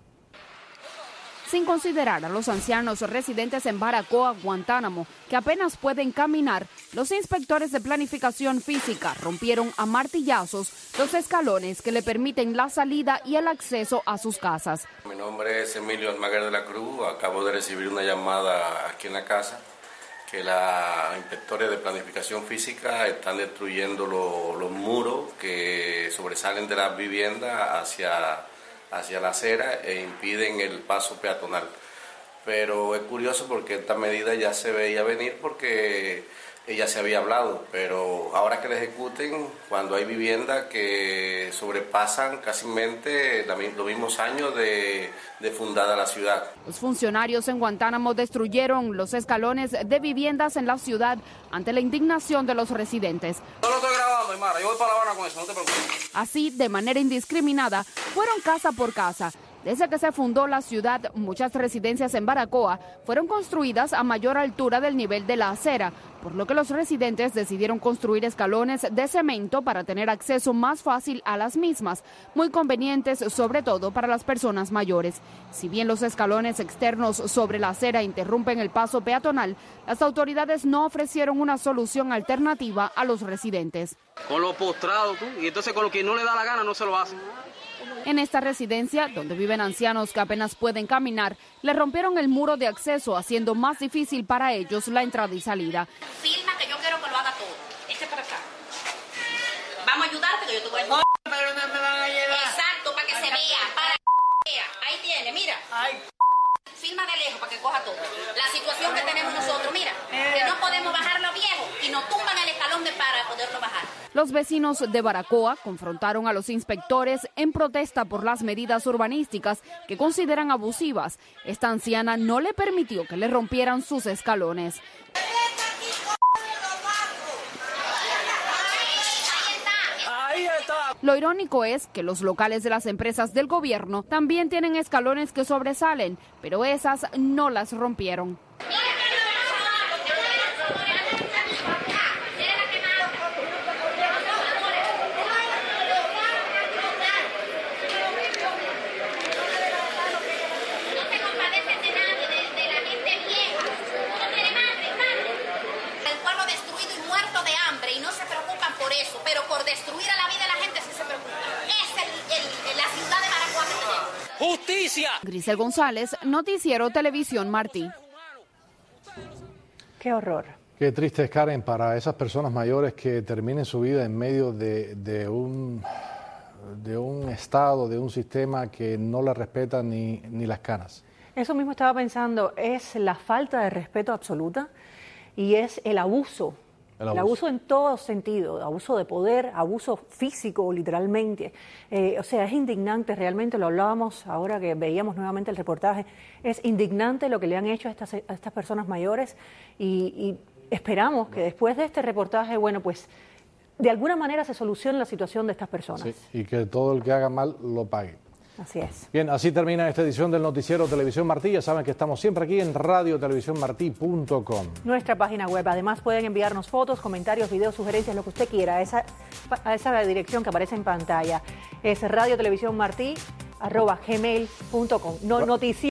Speaker 10: Sin considerar a los ancianos residentes en Baracoa, Guantánamo, que apenas pueden caminar, los inspectores de planificación física rompieron a martillazos los escalones que le permiten la salida y el acceso a sus casas.
Speaker 11: Mi nombre es Emilio Almaguer de la Cruz. Acabo de recibir una llamada aquí en la casa que la inspectora de planificación física están destruyendo los muros que sobresalen de las viviendas hacia la acera e impiden el paso peatonal. Pero es curioso porque esta medida ya se veía venir porque ella se había hablado, pero ahora que la ejecuten, cuando hay viviendas que sobrepasan casi los mismos años de fundada la ciudad.
Speaker 10: Los funcionarios en Guantánamo destruyeron los escalones de viviendas en la ciudad ante la indignación de los residentes.
Speaker 11: No lo estoy grabando, Aymara, yo voy para La Habana con eso, no te preocupes.
Speaker 10: Así, de manera indiscriminada, fueron casa por casa. Desde que se fundó la ciudad, muchas residencias en Baracoa fueron construidas a mayor altura del nivel de la acera, por lo que los residentes decidieron construir escalones de cemento para tener acceso más fácil a las mismas, muy convenientes sobre todo para las personas mayores. Si bien los escalones externos sobre la acera interrumpen el paso peatonal, las autoridades no ofrecieron una solución alternativa a los residentes.
Speaker 11: Con lo postrado tú, y entonces con lo que no le da la gana no se lo hacen.
Speaker 10: En esta residencia, donde viven ancianos que apenas pueden caminar, le rompieron el muro de acceso, haciendo más difícil para ellos la entrada y salida.
Speaker 12: Filma que yo quiero que lo haga todo. Este para acá. Vamos a ayudarte que yo te voy a ayudar.
Speaker 11: Pero no me van a llevar.
Speaker 12: Exacto, para que se vea, Ahí tiene, mira. Ay. Filma de lejos para que coja todo. La situación que tenemos nosotros, mira, que no podemos bajarlo viejo y nos tumban el escalón para poderlo bajar.
Speaker 10: Los vecinos de Baracoa confrontaron a los inspectores en protesta por las medidas urbanísticas que consideran abusivas. Esta anciana no le permitió que le rompieran sus escalones. Lo irónico es que los locales de las empresas del gobierno también tienen escalones que sobresalen, pero esas no las rompieron.
Speaker 9: justicia.
Speaker 10: Grisel González, Noticiero Televisión Martí.
Speaker 1: Qué horror.
Speaker 2: Qué triste es, Karen, para esas personas mayores que terminen su vida en medio de un estado, de un sistema que no la respeta ni las canas.
Speaker 1: Eso mismo estaba pensando, es la falta de respeto absoluta y es el abuso. El abuso en todo sentido, abuso de poder, abuso físico literalmente. O sea, es indignante, realmente lo hablábamos ahora que veíamos nuevamente el reportaje, es indignante lo que le han hecho a estas personas mayores y esperamos que después de este reportaje, bueno, pues de alguna manera se solucione la situación de estas personas.
Speaker 2: Sí, y que todo el que haga mal lo pague.
Speaker 1: Así es.
Speaker 2: Bien, así termina esta edición del Noticiero Televisión Martí. Ya saben que estamos siempre aquí en radiotelevisiónmartí.com.
Speaker 1: Nuestra página web. Además pueden enviarnos fotos, comentarios, videos, sugerencias, lo que usted quiera a esa dirección que aparece en pantalla. Es radiotelevisiónmartí@gmail.com. Noticiero